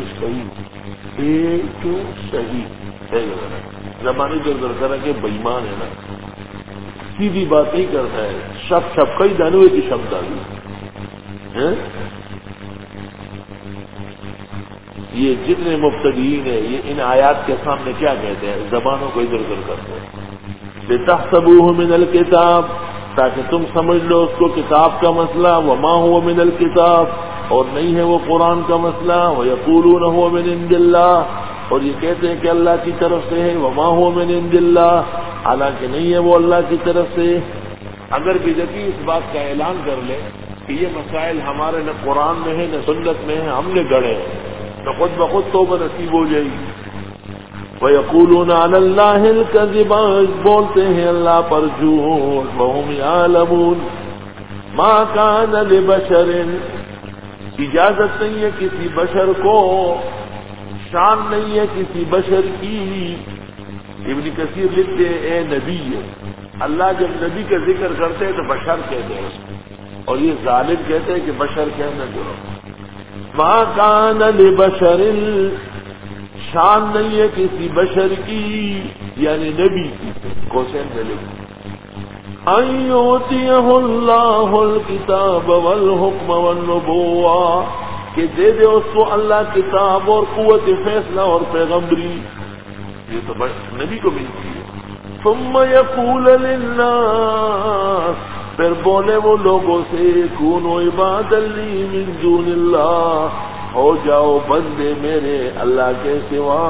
صحیح ہے، زمانے جو طرح کے بےمان ہے نا، سیدھی بات نہیں کرتا ہے، شب شب کئی دانوے کی شبد آ گئی، یہ جتنے مبتدئین ہیں یہ ان آیات کے سامنے کیا کہتے ہیں؟ زبانوں کو ادھر ادھر کرتے ہیں. لِتَحْسَبُوهُ مِنَ الْكِتَابِ، تاکہ تم سمجھ لو اس کو کتاب کا مسئلہ، وَمَا هُوَ مِنَ الْكِتَابِ، اور نہیں ہے وہ قرآن کا مسئلہ، وَيَقُولُونَ هُوَ مِنْ عِنْدِ اللَّهِ، اور یہ کہتے ہیں کہ اللہ کی طرف سے ہے، وَمَا هُوَ مِنْ عِنْدِ اللَّهِ، حالانکہ نہیں ہے وہ اللہ کی طرف سے. اگر بدعتی اس بات کا اعلان کر لے کہ یہ مسائل ہمارے نہ قرآن میں ہے نہ سنت میں ہے، ہم نے گڑھے ہیں، تو خود بخود توبہ نصیب ہو جائے گی. وَيَقُولُونَ عَلَى اللَّهِ الْكَذِبَ، بولتے ہیں اللہ پر جھوٹ، وَهُمْ يَعْلَمُونَ. مَا كَانَ لِبَشَرٍ، اجازت نہیں ہے کسی بشر کو، شان نہیں ہے کسی بشر کی. ابن کثیر لکھتے ہیں اے نبی، اللہ جب نبی کا ذکر کرتے ہیں تو بشر کہتے ہیں، اور یہ ظالم کہتے ہیں کہ بشر کہنا جو. ما کان لبشر، شان نہیں ہے کسی بشر کی یعنی نبی کی، کوشن میں لکھتے ان یؤتیہ اللہ الکتاب والحکم والنبوہ، کہ دے دے اس کو اللہ کتاب اور قوت فیصلہ اور پیغمبری، یہ تو نبی کو ملتی ہے. ثم یقول للناس، پھر بولے وہ لوگوں سے، کونوا عبادا لی من دون اللہ، ہو جاؤ بندے میرے اللہ کے سوا.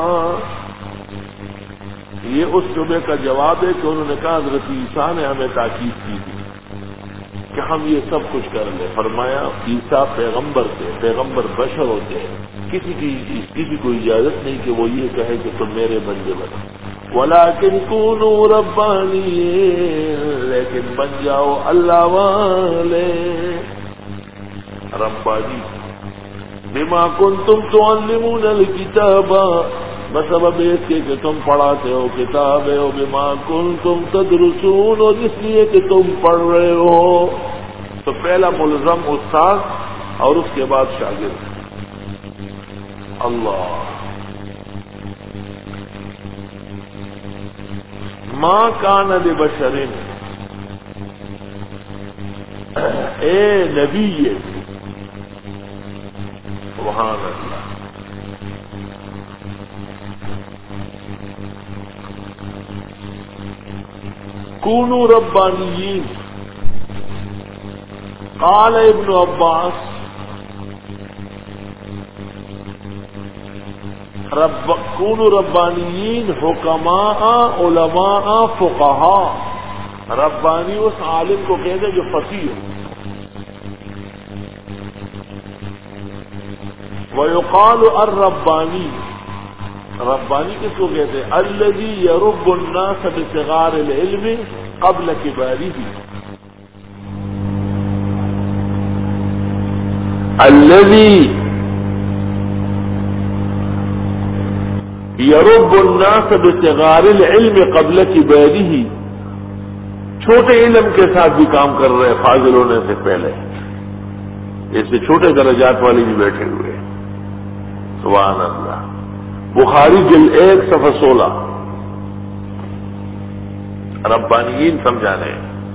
یہ اس شبے کا جواب ہے کہ انہوں نے کہا حضرت عیسیٰ نے ہمیں تاکید کی تھی کہ ہم یہ سب کچھ کر لیں. فرمایا عیسیٰ پیغمبر تھے، پیغمبر بشر ہوتے ہیں، کسی کو اجازت نہیں کہ وہ یہ کہے کہ تم میرے بندے بنو. وَلَٰكِنْ كُونُوا رَبَّانِيِّينَ، لیکن بن جاؤ اللہ والے، ربانی. بِمَا كُنْتُمْ تُعَلِّمُونَ الْكِتَابَ، بسبب اس کے کہ تم پڑھاتے ہو کتاب ہے، بِمَا كُنْتُمْ تَدْرُسُونَ، اور اس لیے کہ تم پڑھ رہے ہو. تو پہلا ملزم استاد اور اس کے بعد شاگرد. اللہ ما کان لبشر، اے نبی، سبحان اللہ. کونوا ربانیین. قال ابن عباس کونوا ربانیین، حکماء، علماء، فقہاء. ربانی اس عالم کو کہتے ہیں جو فقیہ ہو. وَيُقَالُ الربانی، ربانی کس کو کہتے ہیں؟ الذي يرب الناس بصغار العلم قبل كباره، الذي يرب الناس بصغار العلم قبل كباره، چھوٹے علم کے ساتھ بھی کام کر رہے ہیں فاضل ہونے سے پہلے، اس سے چھوٹے درجات والے بھی بیٹھے ہوئے. سبحان اللہ. بخاری جلد 1 صفحہ 16. ربانیین سمجھانے.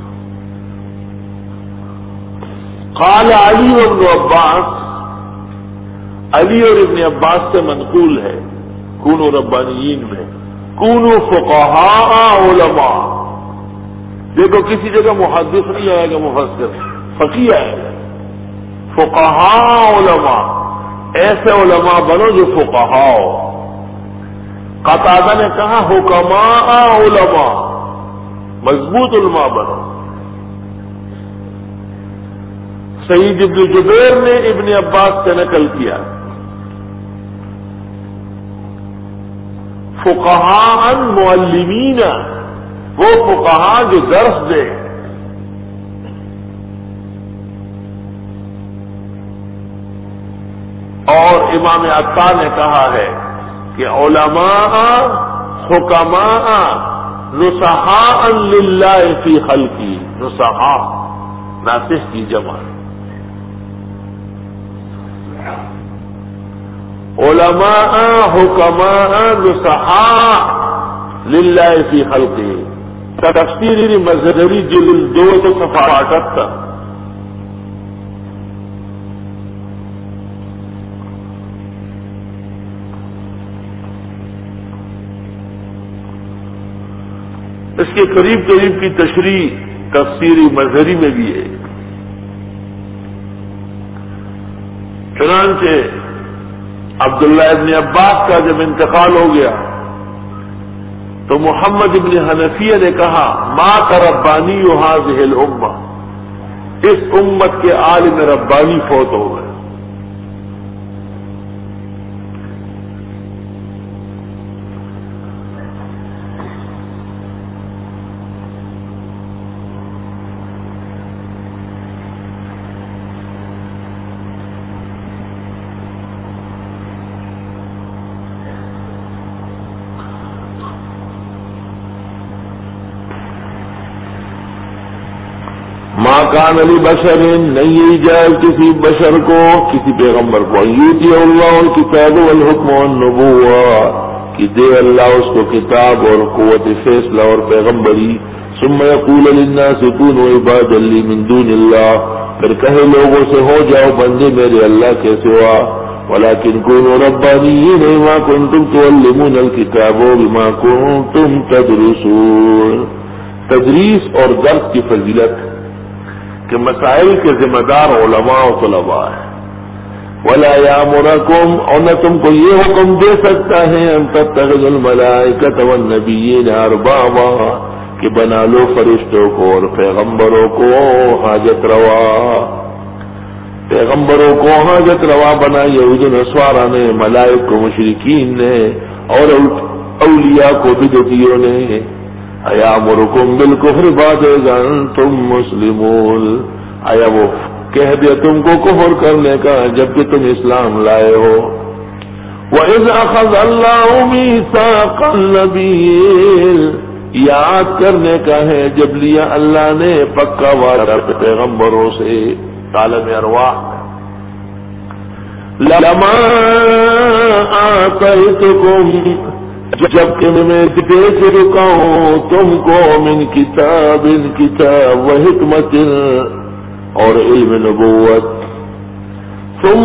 قال علی وابن عباس، علی اور ابن عباس سے منقول ہے کونوا ربانیین میں، کونوا فقہاء علماء. دیکھو کسی جگہ محدث نہیں آئے گا، مفسر، فقیہ آئے گا. فقہاء علماء، ایسے علماء بنو جو فقہاء ہو. قتادہ نے کہا حکماء علماء، مضبوط علماء بنو. سعید ابن جبیر نے ابن عباس سے نقل کیا فقہاء معلمین، وہ فقہاء جو درس دے. اور امام عطا نے کہا ہے کہ علماء حکماء نصحاء للہ فی خلقی، نصحاء ناصح کی جمع، علماء حکماء نصحاء للہ فی خلقی. تفسیر مظہری جلد 2 صفحہ 78. اس کے قریب قریب کی تشریح تفسیری مظہری میں بھی ہے. چنانچہ عبداللہ ابن عباس کا جب انتقال ہو گیا تو محمد ابن حنفیہ نے کہا ما ربانی هذه الامہ، اس امت کے عالم ربانی فوت ہو گئے. کان علی بشر، نہیں جائے کسی بشر کو، کسی پیغمبر کو، یوتی اللہ الکتاب والحکم والنبوہ، کہ دے اللہ اس کو کتاب اور قوت فیصلہ اور پیغمبری. ثم یقول للناس کونوا عبادا لی من دون اللہ، پھر کہے لوگوں سے ہو جاؤ بندے میرے اللہ کے سوا. ولکن کونوا ربانیین بما کنتم تعلمون الکتاب بما کنتم تدرسون. تدریس اور درس کی فضیلت کہ مسائل کے ذمہ دار علماء و طلباء ہیں. ولا یامرکم، اور نہ تم کو یہ حکم دے سکتا ہے ان تتخذوا الملائکۃ والنبیین اربابا، کہ بنا لو فرشتوں کو اور پیغمبروں کو حاجت روا. پیغمبروں کو حاجت روا بنا یہود و نصارا نے، ملائک کو مشرکین نے، اور اولیاء کو بدعتیوں نے. ایامرکم بالکفر بعد اذ انتم مسلمون، آیا وہ کہہ دیا تم کو کفر کرنے کا جبکہ تم اسلام لائے ہو. وَإِذْ أَخَذَ اللَّهُ مِيثَاقَ النَّبِيِّينَ، یاد کرنے کا ہے جب لیا اللہ نے پکا وعدہ پیغمبروں سے. عالم ارواح لما آتیتکم، جبکہ میں دے چکا ہوں تم کو من کتاب کتاب و حکمت اور علم نبوت. ثم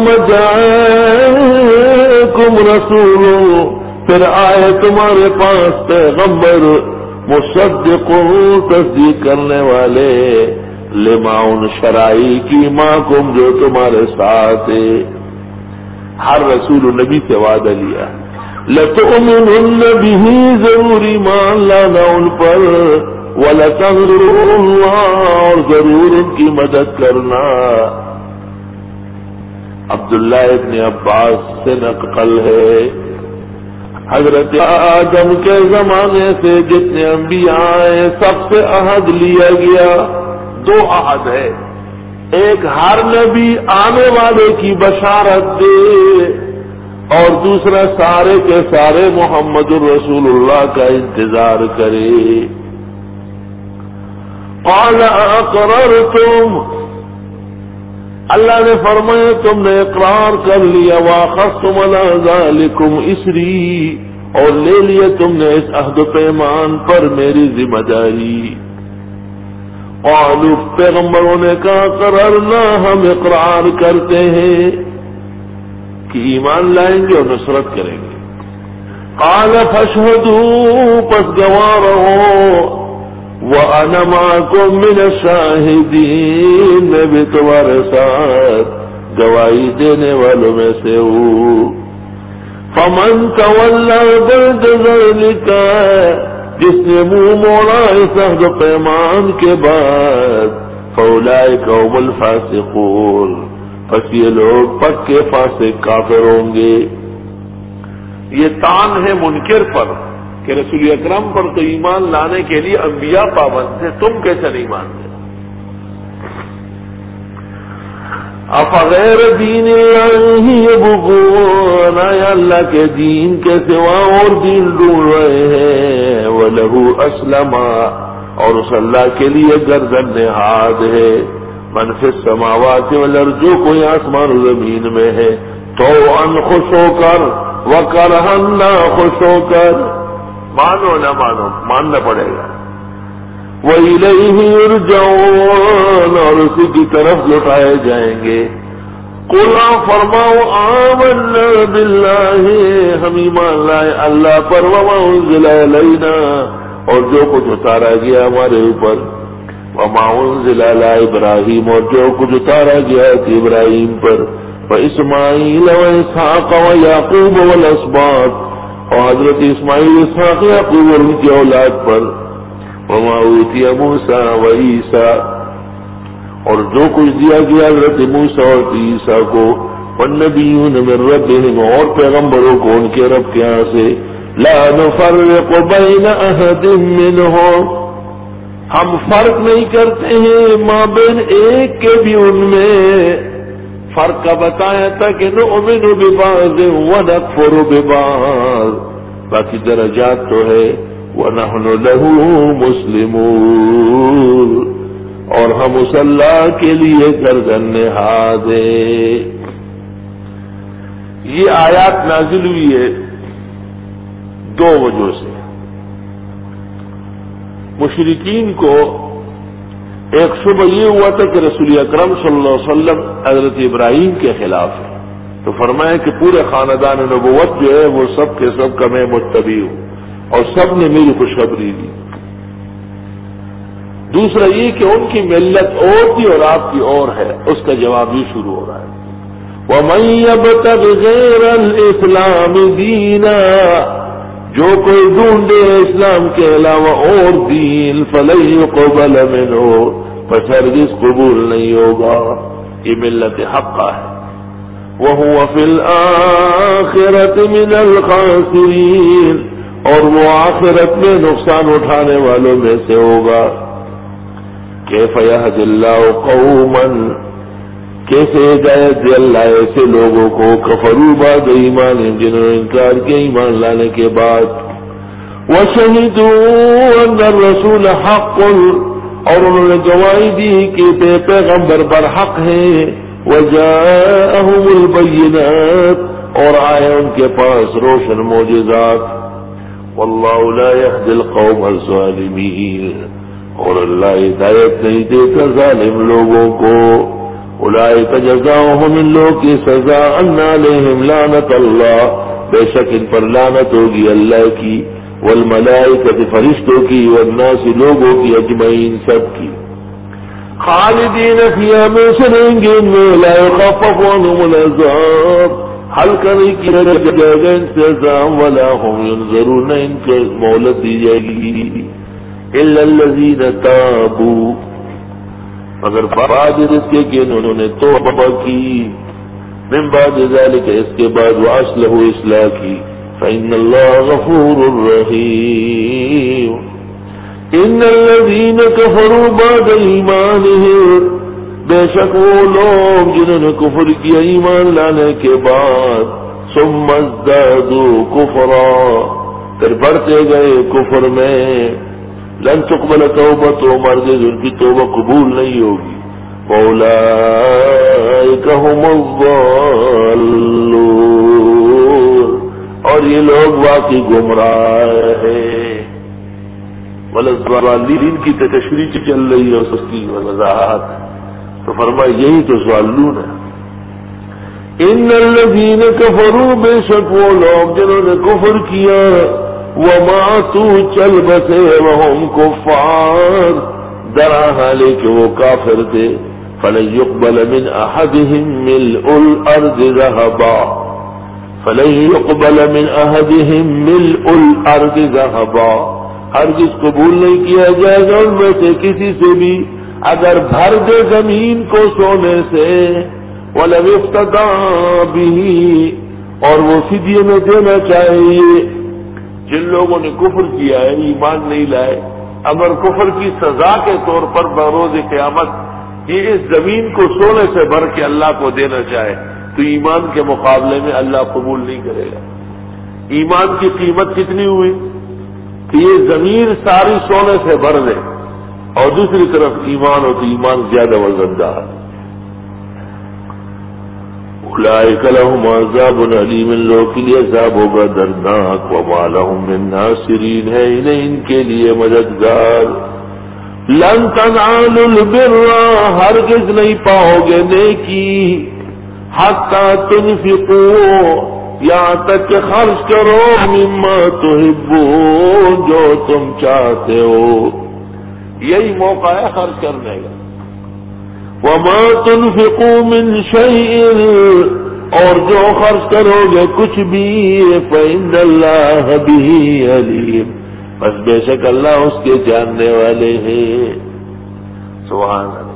جاءکم رسول، پھر آئے تمہارے پاس پیغمبر مصدق، تصدیق کرنے والے، لما ان شرائی کی معکم جو تمہارے ساتھ. ہر رسول نبی سے وعدہ لیا لَتُؤْمِنُنَّ بِهِ، ضرور ایمان لانا ان پر، وَلَتَنْصُرُنَّهُ، اور ضرور ان کی مدد کرنا. عبداللہ ابن عباس سے نقل ہے حضرت آدم کے زمانے سے جتنے انبیاء آئے سب سے عہد لیا گیا. 2 عہد ہے، ایک ہر نبی آنے والے کی بشارت دے، اور دوسرا سارے کے سارے محمد الرسول اللہ کا انتظار کرے. قال اقررتم، اللہ نے فرمایا تم نے اقرار کر لیا. واخذتم علی ذلکم اسری، اور لے لیا تم نے اس عہد و پیمان پر میری ذمہ داری. قالوا، پیغمبروں نے کہا قررنا، ہم اقرار کرتے ہیں کہ ایمان لائیں گے اور نصرت کریں گے. قال فاشهدوا، پس گواہ رہو. وانا معكم من الشاہدین، میں بھی تمہارے ساتھ گواہی دینے والوں میں سے ہوں. فمن تولى بعد ذلك، جس نے منہ موڑا اس عہد و پیمان کے بعد، فاولئک هم الفاسقون، پس یہ لوگ پکے فاسق کافر ہوں گے. یہ تان ہے منکر پر کہ رسول اکرم پر تو ایمان لانے کے لیے انبیاء پابند تھے، تم کیسے نہیں مانتے؟ افغیر دین اللہ یبغون، یا اللہ کے دین کے سوا اور دین ڈھونڈ رہے ہیں. وَلَهُ أَسْلَمَ، اور اس اللہ کے لیے گردن نہاد ہے. من فی السماوات والارض، جو کوئی آسمان و زمین میں ہے، تو ان خوش ہو کر، وکرہن نہ خوش ہو کر. مانو نہ مانو، ماننا پڑے گا. وَإِلَيْهِ يُرْجَعُونَ، اور اسی کی طرف لوٹائے جائیں گے. قُلْ فرماؤ آمنا باللہ، ہم ایمان لائے اللہ پر، وما انزل الینا، اور جو کچھ اتارا گیا ہمارے اوپر، وما انزل علی ابراہیم، اور جو کچھ اتارا گیا تھا ابراہیم پر، واسماعیل واسحاق ویعقوب والاسباط، اور حضرت اسماعیل اسحاق یعقوب اور ان کی اولاد پر، وما اوتی موسیٰ وعیسیٰ، اور جو کچھ دیا گیا حضرت موسیٰ اور عیسیٰ کو، والنبیون من ربهم، اور پیغمبروں کو ان کے رب کے ہاں سے، لا نفرق بین احد منهم، ہم فرق نہیں کرتے ہیں ماں بین ایک کے بھی ان میں، فرق کا بتایا تھا کہ نؤمن ببعض ونکفر ببعض، باقی درجات تو ہے، وَنَحْنُ لَهُ مُسْلِمُونَ، اور ہم اس اللہ کے لیے گردن نہاد ہیں۔ یہ آیات نازل ہوئی ہے دو وجہ سے۔ مشرکین کو ایک شبہ یہ ہوا تھا کہ رسول اکرم صلی اللہ علیہ وسلم حضرت ابراہیم کے خلاف ہے، تو فرمایا کہ پورے خاندان نبوت جو ہے وہ سب کے سب کا میں متبع ہوں، اور سب نے میری خوشخبری دی۔ دوسرا یہ کہ ان کی ملت اور تھی اور آپ کی اور ہے، اس کا جواب یہ شروع ہو رہا ہے، وَمَن يَبْتَغِ غَيْرَ الْإِسْلَامِ دِينًا، جو کوئی ڈھونڈے اسلام کے علاوہ اور دین، فَلَن يُقْبَلَ مِنْهُ، پس ہرگز قبول نہیں ہوگا، یہ ملت حقہ ہے، وَهُوَ فِي الْآخِرَةِ مِنَ الْخَاسِرِينَ، اور وہ آخرت میں نقصان اٹھانے والوں میں سے ہوگا۔ کیف یہدی اللہ قوما، کیسے ہدایت دے اللہ ایسے لوگوں کو، کفروا بعد ایمان، جنہوں نے انکار کیا ایمان لانے کے بعد، وشہدوا ان الرسول حق، اور انہوں نے گواہی دی کہ پیغمبر برحق ہیں، وجاءہم البینات، اور آئے ان کے پاس روشن معجزات، واللہ لا یہدی القوم الظالمین، اور اللہ ہدایت نہیں دیتا ظالم لوگوں کو۔ اولئک جزاؤہم، ان لوگوں کی سزا، ان علیہم لعنت اللہ، بے شک ان پر لعنت ہوگی اللہ کی، والملائکۃ فرشتوں کی، والناس لوگوں کی، اجمعین سب کی، خالدین فیہا، ہمیشہ رہیں گے ان میں، لا یخفف عنہم العذاب، ہلکا نہیں کیا جائے گا ان سے عذاب، ولا هم ينظرون، ان کو مہلت دی جائے گی، الا الذین تابوا، مگر بعد اس کے کہ انہوں نے توبہ کی، من بعد ذلك، اس کے بعد، واصلحوا، اصلاح کی، فإن اللہ غفور رحیم۔ ان الذین کفروا بعد ایمانہم، بے شک وہ لوگ جنہوں نے کفر کیا ایمان لانے کے بعد، ثم ازدادوا کفرا، پھر بڑھتے گئے کفر میں، لن تقبل توبتہم، ہرگز ان کی توبہ قبول نہیں ہوگی، وَأُولَئِكَ هُمُ الضَّالُّونَ، اور یہ لوگ واقعی گمراہ ہیں۔ وَلَلضَّالِّينَ کی تشریح چل رہی ہے، اس کی وضاحت، تو فرمایا یہی تو ضالون ہے۔ ان الذین کفروا، بے شک وہ لوگ جنہوں نے کفر کیا، وماتوا، چل بسے، وہم کفار، درا حالے کہ وہ کافر تھے، فلن يقبل من احدهم ملء الارض ذهبا، فلن يقبل من احدهم ملء الارض ذهبا، ہرگز قبول نہیں کیا جائے گا ان میں سے کسی سے بھی اگر بھر دے زمین کو سونے سے، وَلَوِ افْتَدَىٰ بِهِ، اور وہ فدیے میں دینا چاہیے۔ جن لوگوں نے کفر کیا ہے، ایمان نہیں لائے، اگر کفر کی سزا کے طور پر بروز قیامت یہ اس زمین کو سونے سے بھر کے اللہ کو دینا چاہے تو ایمان کے مقابلے میں اللہ قبول نہیں کرے گا۔ ایمان کی قیمت کتنی ہوئی کہ یہ زمین ساری سونے سے بھر دے، اور دوسری طرف ایمان ہو تو ایمان زیادہ وزندار۔ اولئک لہم عذاب علیم، ان لوگوں کے لیے عذاب ہوگا دردناک، وما لہم من ناصرین، ہے انہیں ان کے لیے مددگار۔ لن تنالوا البر، ہرگز نہیں پاؤ گے نیکی، حتی تنفقوا، یہاں تک کہ خرچ کرو مما تحبون، جو تم چاہتے ہو. یہی موقع ہے خرچ کرنے کا. وما تنفقوا من شيء، اور جو خرچ کرو گے کچھ بھی، فإن اللہ به علیم، بس بے شک اللہ اس کے جاننے والے ہیں. سبحان اللہ.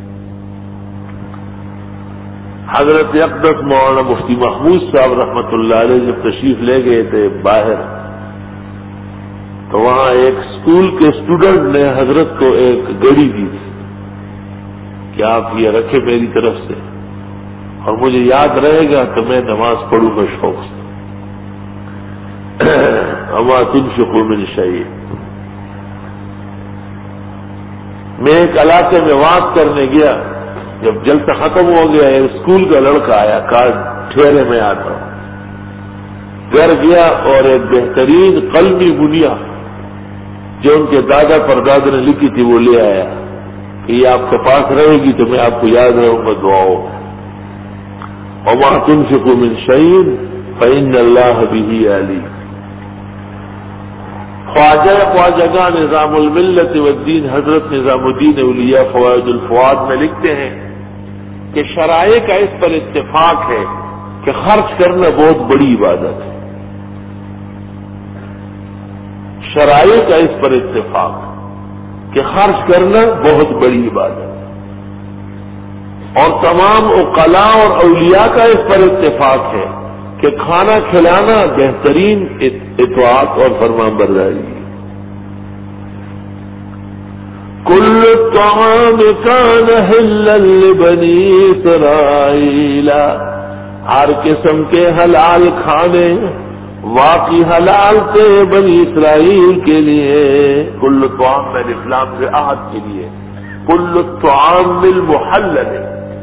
حضرت اقدس مولانا مفتی محمود صاحب رحمۃ اللہ علیہ جب تشریف لے گئے تھے باہر، تو وہاں ایک اسکول کے اسٹوڈنٹ نے حضرت کو ایک گھڑی دی تھی کہ آپ یہ رکھے میری طرف سے، اور مجھے یاد رہے گا تو میں نماز پڑھوں گا شوق سے. وما تنفقوا من شيء. میں ایک علاقے میں بات کرنے گیا، جب جلسہ ختم ہو گیا ایک اسکول کا لڑکا آیا، کہا ٹھہرے میں آتا ہوں. گھر گیا اور ایک بہترین قلمی بنیا جو ان کے دادا پردادا نے لکھی تھی وہ لے آیا کہ یہ آپ کے پاس رہے گی تو میں آپ کو یاد رہوں گا دعاؤں. وما تنفقوا من شيء فإن اللہ به علیم. خواجہ نظام الملت والدین حضرت نظام الدین اولیاء فوائد الفؤاد میں لکھتے ہیں کہ شرائع کا اس پر اتفاق ہے کہ خرچ کرنا بہت بڑی عبادت ہے. شرائع کا اس پر اتفاق کہ خرچ کرنا بہت بڑی عبادت ہے، اور تمام عقلاء اور اولیاء کا اس پر اتفاق ہے کہ کھانا کھلانا بہترین اطاعت اور فرمانبرداری ہے. کل الطعام کان حلا لبنی اسرائیل، ہر قسم کے حلال کھانے واقعی حلال تھے بنی اسرائیل کے لیے. کل الطعام میں اسلام سے عہد کے لیے، کل الطعام بالمحلل،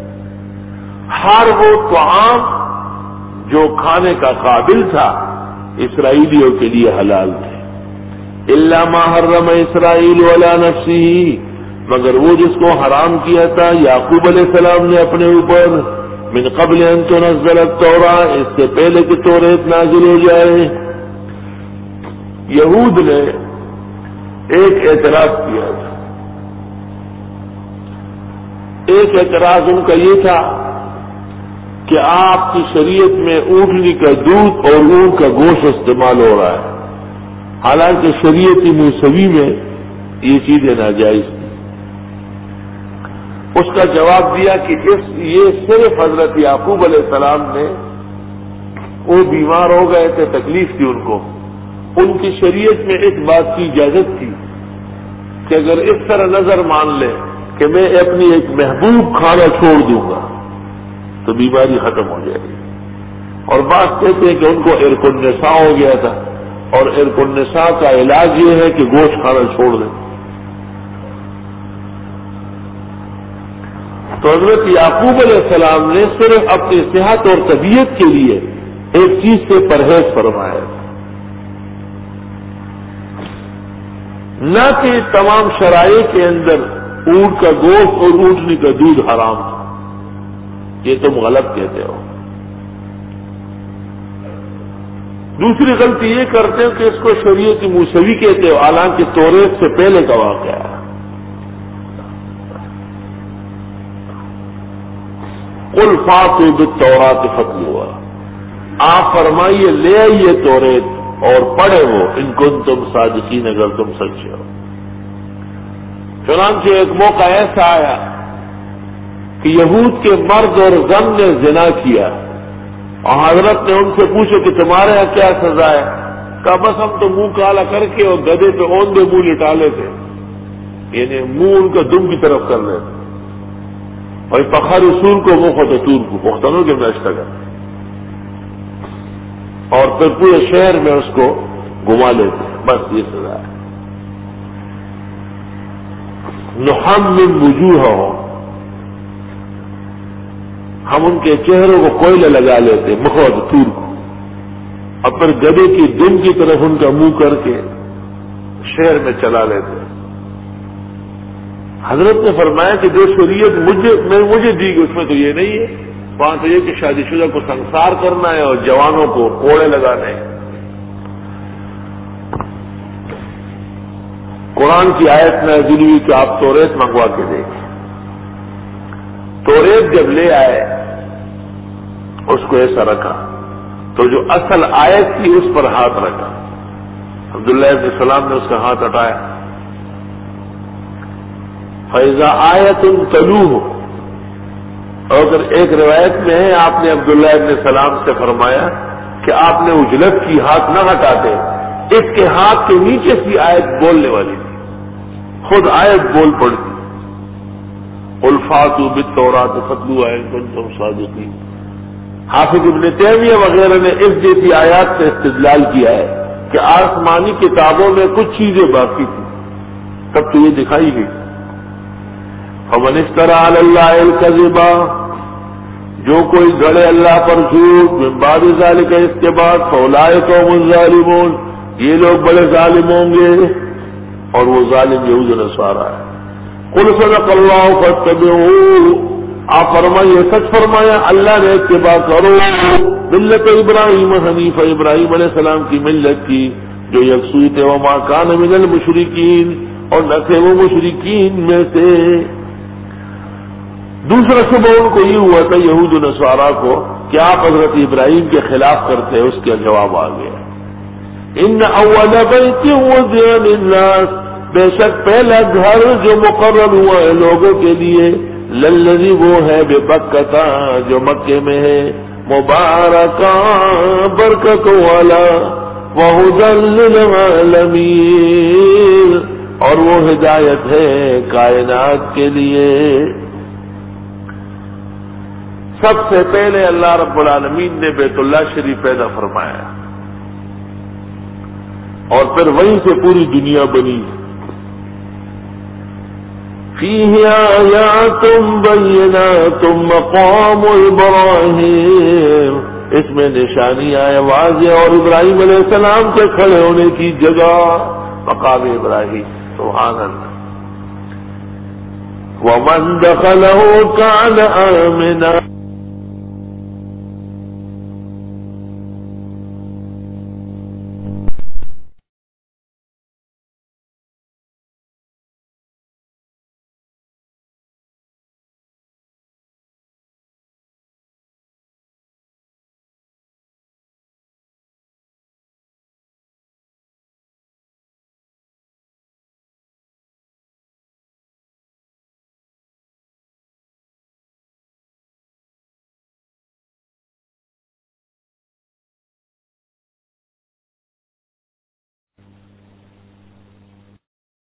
ہر وہ طعام جو کھانے کا قابل تھا اسرائیلیوں کے لیے حلال تھے. الا ما حرم اسرائیل علی نفسہ، مگر وہ جس کو حرام کیا تھا یعقوب علیہ السلام نے اپنے اوپر، من قبل ان تنزل التوراۃ، اس سے پہلے کہ توریت نازل ہو جائے. یہود نے ایک اعتراض کیا تھا. ایک اعتراض ان کا یہ تھا کہ آپ کی شریعت میں اونٹنی کا دودھ اور اونٹ کا گوشت استعمال ہو رہا ہے، حالانکہ شریعت موسوی میں یہ چیزیں ناجائز تھیں. اس کا جواب دیا کہ یہ صرف حضرت یعقوب علیہ السلام نے، وہ بیمار ہو گئے تھے، تکلیف تھی ان کو، ان کی شریعت میں اس بات کی اجازت تھی کہ اگر اس طرح نظر مان لے کہ میں اپنی ایک محبوب کھانا چھوڑ دوں گا تو بیماری ختم ہو جائے گی. اور بات کہتے ہیں کہ ان کو ارق النساء ہو گیا تھا، اور ارق النساء کا علاج یہ ہے کہ گوشت کھانا چھوڑ دیں. تو حضرت یعقوب علیہ السلام نے صرف اپنی صحت اور طبیعت کے لیے ایک چیز سے پرہیز فرمایا، نہ کہ تمام شرائع کے اندر اونٹ کا گوشت اور اونٹنی کا دودھ حرام تھا. یہ تم غلط کہتے ہو. دوسری غلطی یہ کرتے ہو کہ اس کو شریعت موسوی کہتے ہو، حالانکہ توریت سے پہلے کا واقعہ ہے. قل فاتوا بالتوراۃ فاتلوها، آپ فرمائیے لے آئیے توریت اور پڑھے وہ، ان کنتم صادقین، اگر تم سچے ہو. چنانچہ ایک موقع ایسا آیا کہ یہود کے مرد اور زن نے زنا کیا، اور حضرت نے ان سے پوچھا کہ تمہارے یہاں کیا سزا ہے؟ کہا بس ہم تو منہ کالا کر کے اور گدے پہ اوندے منہ لٹا لیتے، یعنی منہ ان کا دم کی طرف کر لیتے، اور فخر رسول کو منہ خطور کو پختنوں کے نشتہ کر، اور پھر پورے شہر میں اس کو گھما لیتے. بس یہ سزا ہے. نحمم وجوہہم، ہم ان کے چہروں کو کوئلہ لگا لیتے، مخوت تور کو، اور پھر گدے کی دم کی طرف ان کا منہ کر کے شہر میں چلا لیتے. حضرت نے فرمایا کہ جو شریعت مجھے دی گئی اس میں تو یہ نہیں ہے. وہاں تو یہ کہ شادی شدہ کو سنسار کرنا ہے اور جوانوں کو کوڑے لگانے ہیں۔ قرآن کی آیت میں نازل ہوئی کہ آپ توریت منگوا کے دیکھیں۔ توریت جب لے آئے اس کو ایسا رکھا تو جو اصل آیت تھی اس پر ہاتھ رکھا۔ عبداللہ ابن سلام نے اس کا ہاتھ ہٹایا۔ فَإِذَا آیَةٌ تَلُوهُ، اور اگر ایک روایت میں ہے آپ نے عبداللہ ابن سلام سے فرمایا کہ آپ نے اجلت کی ہاتھ نہ ہٹاتے، اس کے ہاتھ کے نیچے سی آیت بولنے والی تھی، خود آیت بول پڑتی۔ قُلْ فَأْتُوا بِالتَّوْرَاةِ فَاتْلُوهَا إِن كُنتُمْ صَادِقِينَ۔ حافظ ابن تیمیہ وغیرہ نے اس جیسی آیات سے استدلال کیا ہے کہ آسمانی کتابوں میں کچھ چیزیں باقی تھیں، تب تو یہ دکھائی گئی۔ فَمَنِ افْتَرَىٰ عَلَى اللَّهِ الْكَذِبَ، جو کوئی گڑے اللہ پر جھوٹ، من بعد ذلك، اس کے بعد، فَأُولَٰئِكَ هُمُ الظَّالِمُونَ، یہ لوگ بڑے ظالم ہوں گے، اور وہ ظالم یہود و نصارا ہے۔ قُلْ صَدَقَ اللَّهُ فَاتَّبِعُوهُ، آپ فرمائیے سچ فرمایا اللہ نے اتباع کرو ملت ابراہیم حنیف، ابراہیم علیہ السلام کی ملت کی جو یکسوئی تھے، وما کان من المشرکین، اور نہ تھے وہ مشرکین میں سے۔ دوسرا شبہ ان کو یہ ہوا تھا یہود و نصارا کو کہ آپ حضرت ابراہیم کے خلاف کرتے، اس کا جواب آ گیا۔ ان اول بیت وضع للناس، بے شک پہلا گھر جو مقرر ہوا ہے لوگوں کے لیے، للذی وہ ہے ببکہ جو مکے میں ہے، مبارکہ برکت والا، وہدی للعالمین، اور وہ ہدایت ہے کائنات کے لیے۔ سب سے پہلے اللہ رب العالمین نے بیت اللہ شریف پیدا فرمایا، اور پھر وہیں سے پوری دنیا بنی۔ فیہ آیات بینات مقام ابراہیم، اس میں نشانیاں واضح اور ابراہیم علیہ السلام کے کھڑے ہونے کی جگہ، مقام ابراہیم، سبحان اللہ۔ ومن دخلہ کان آمنا،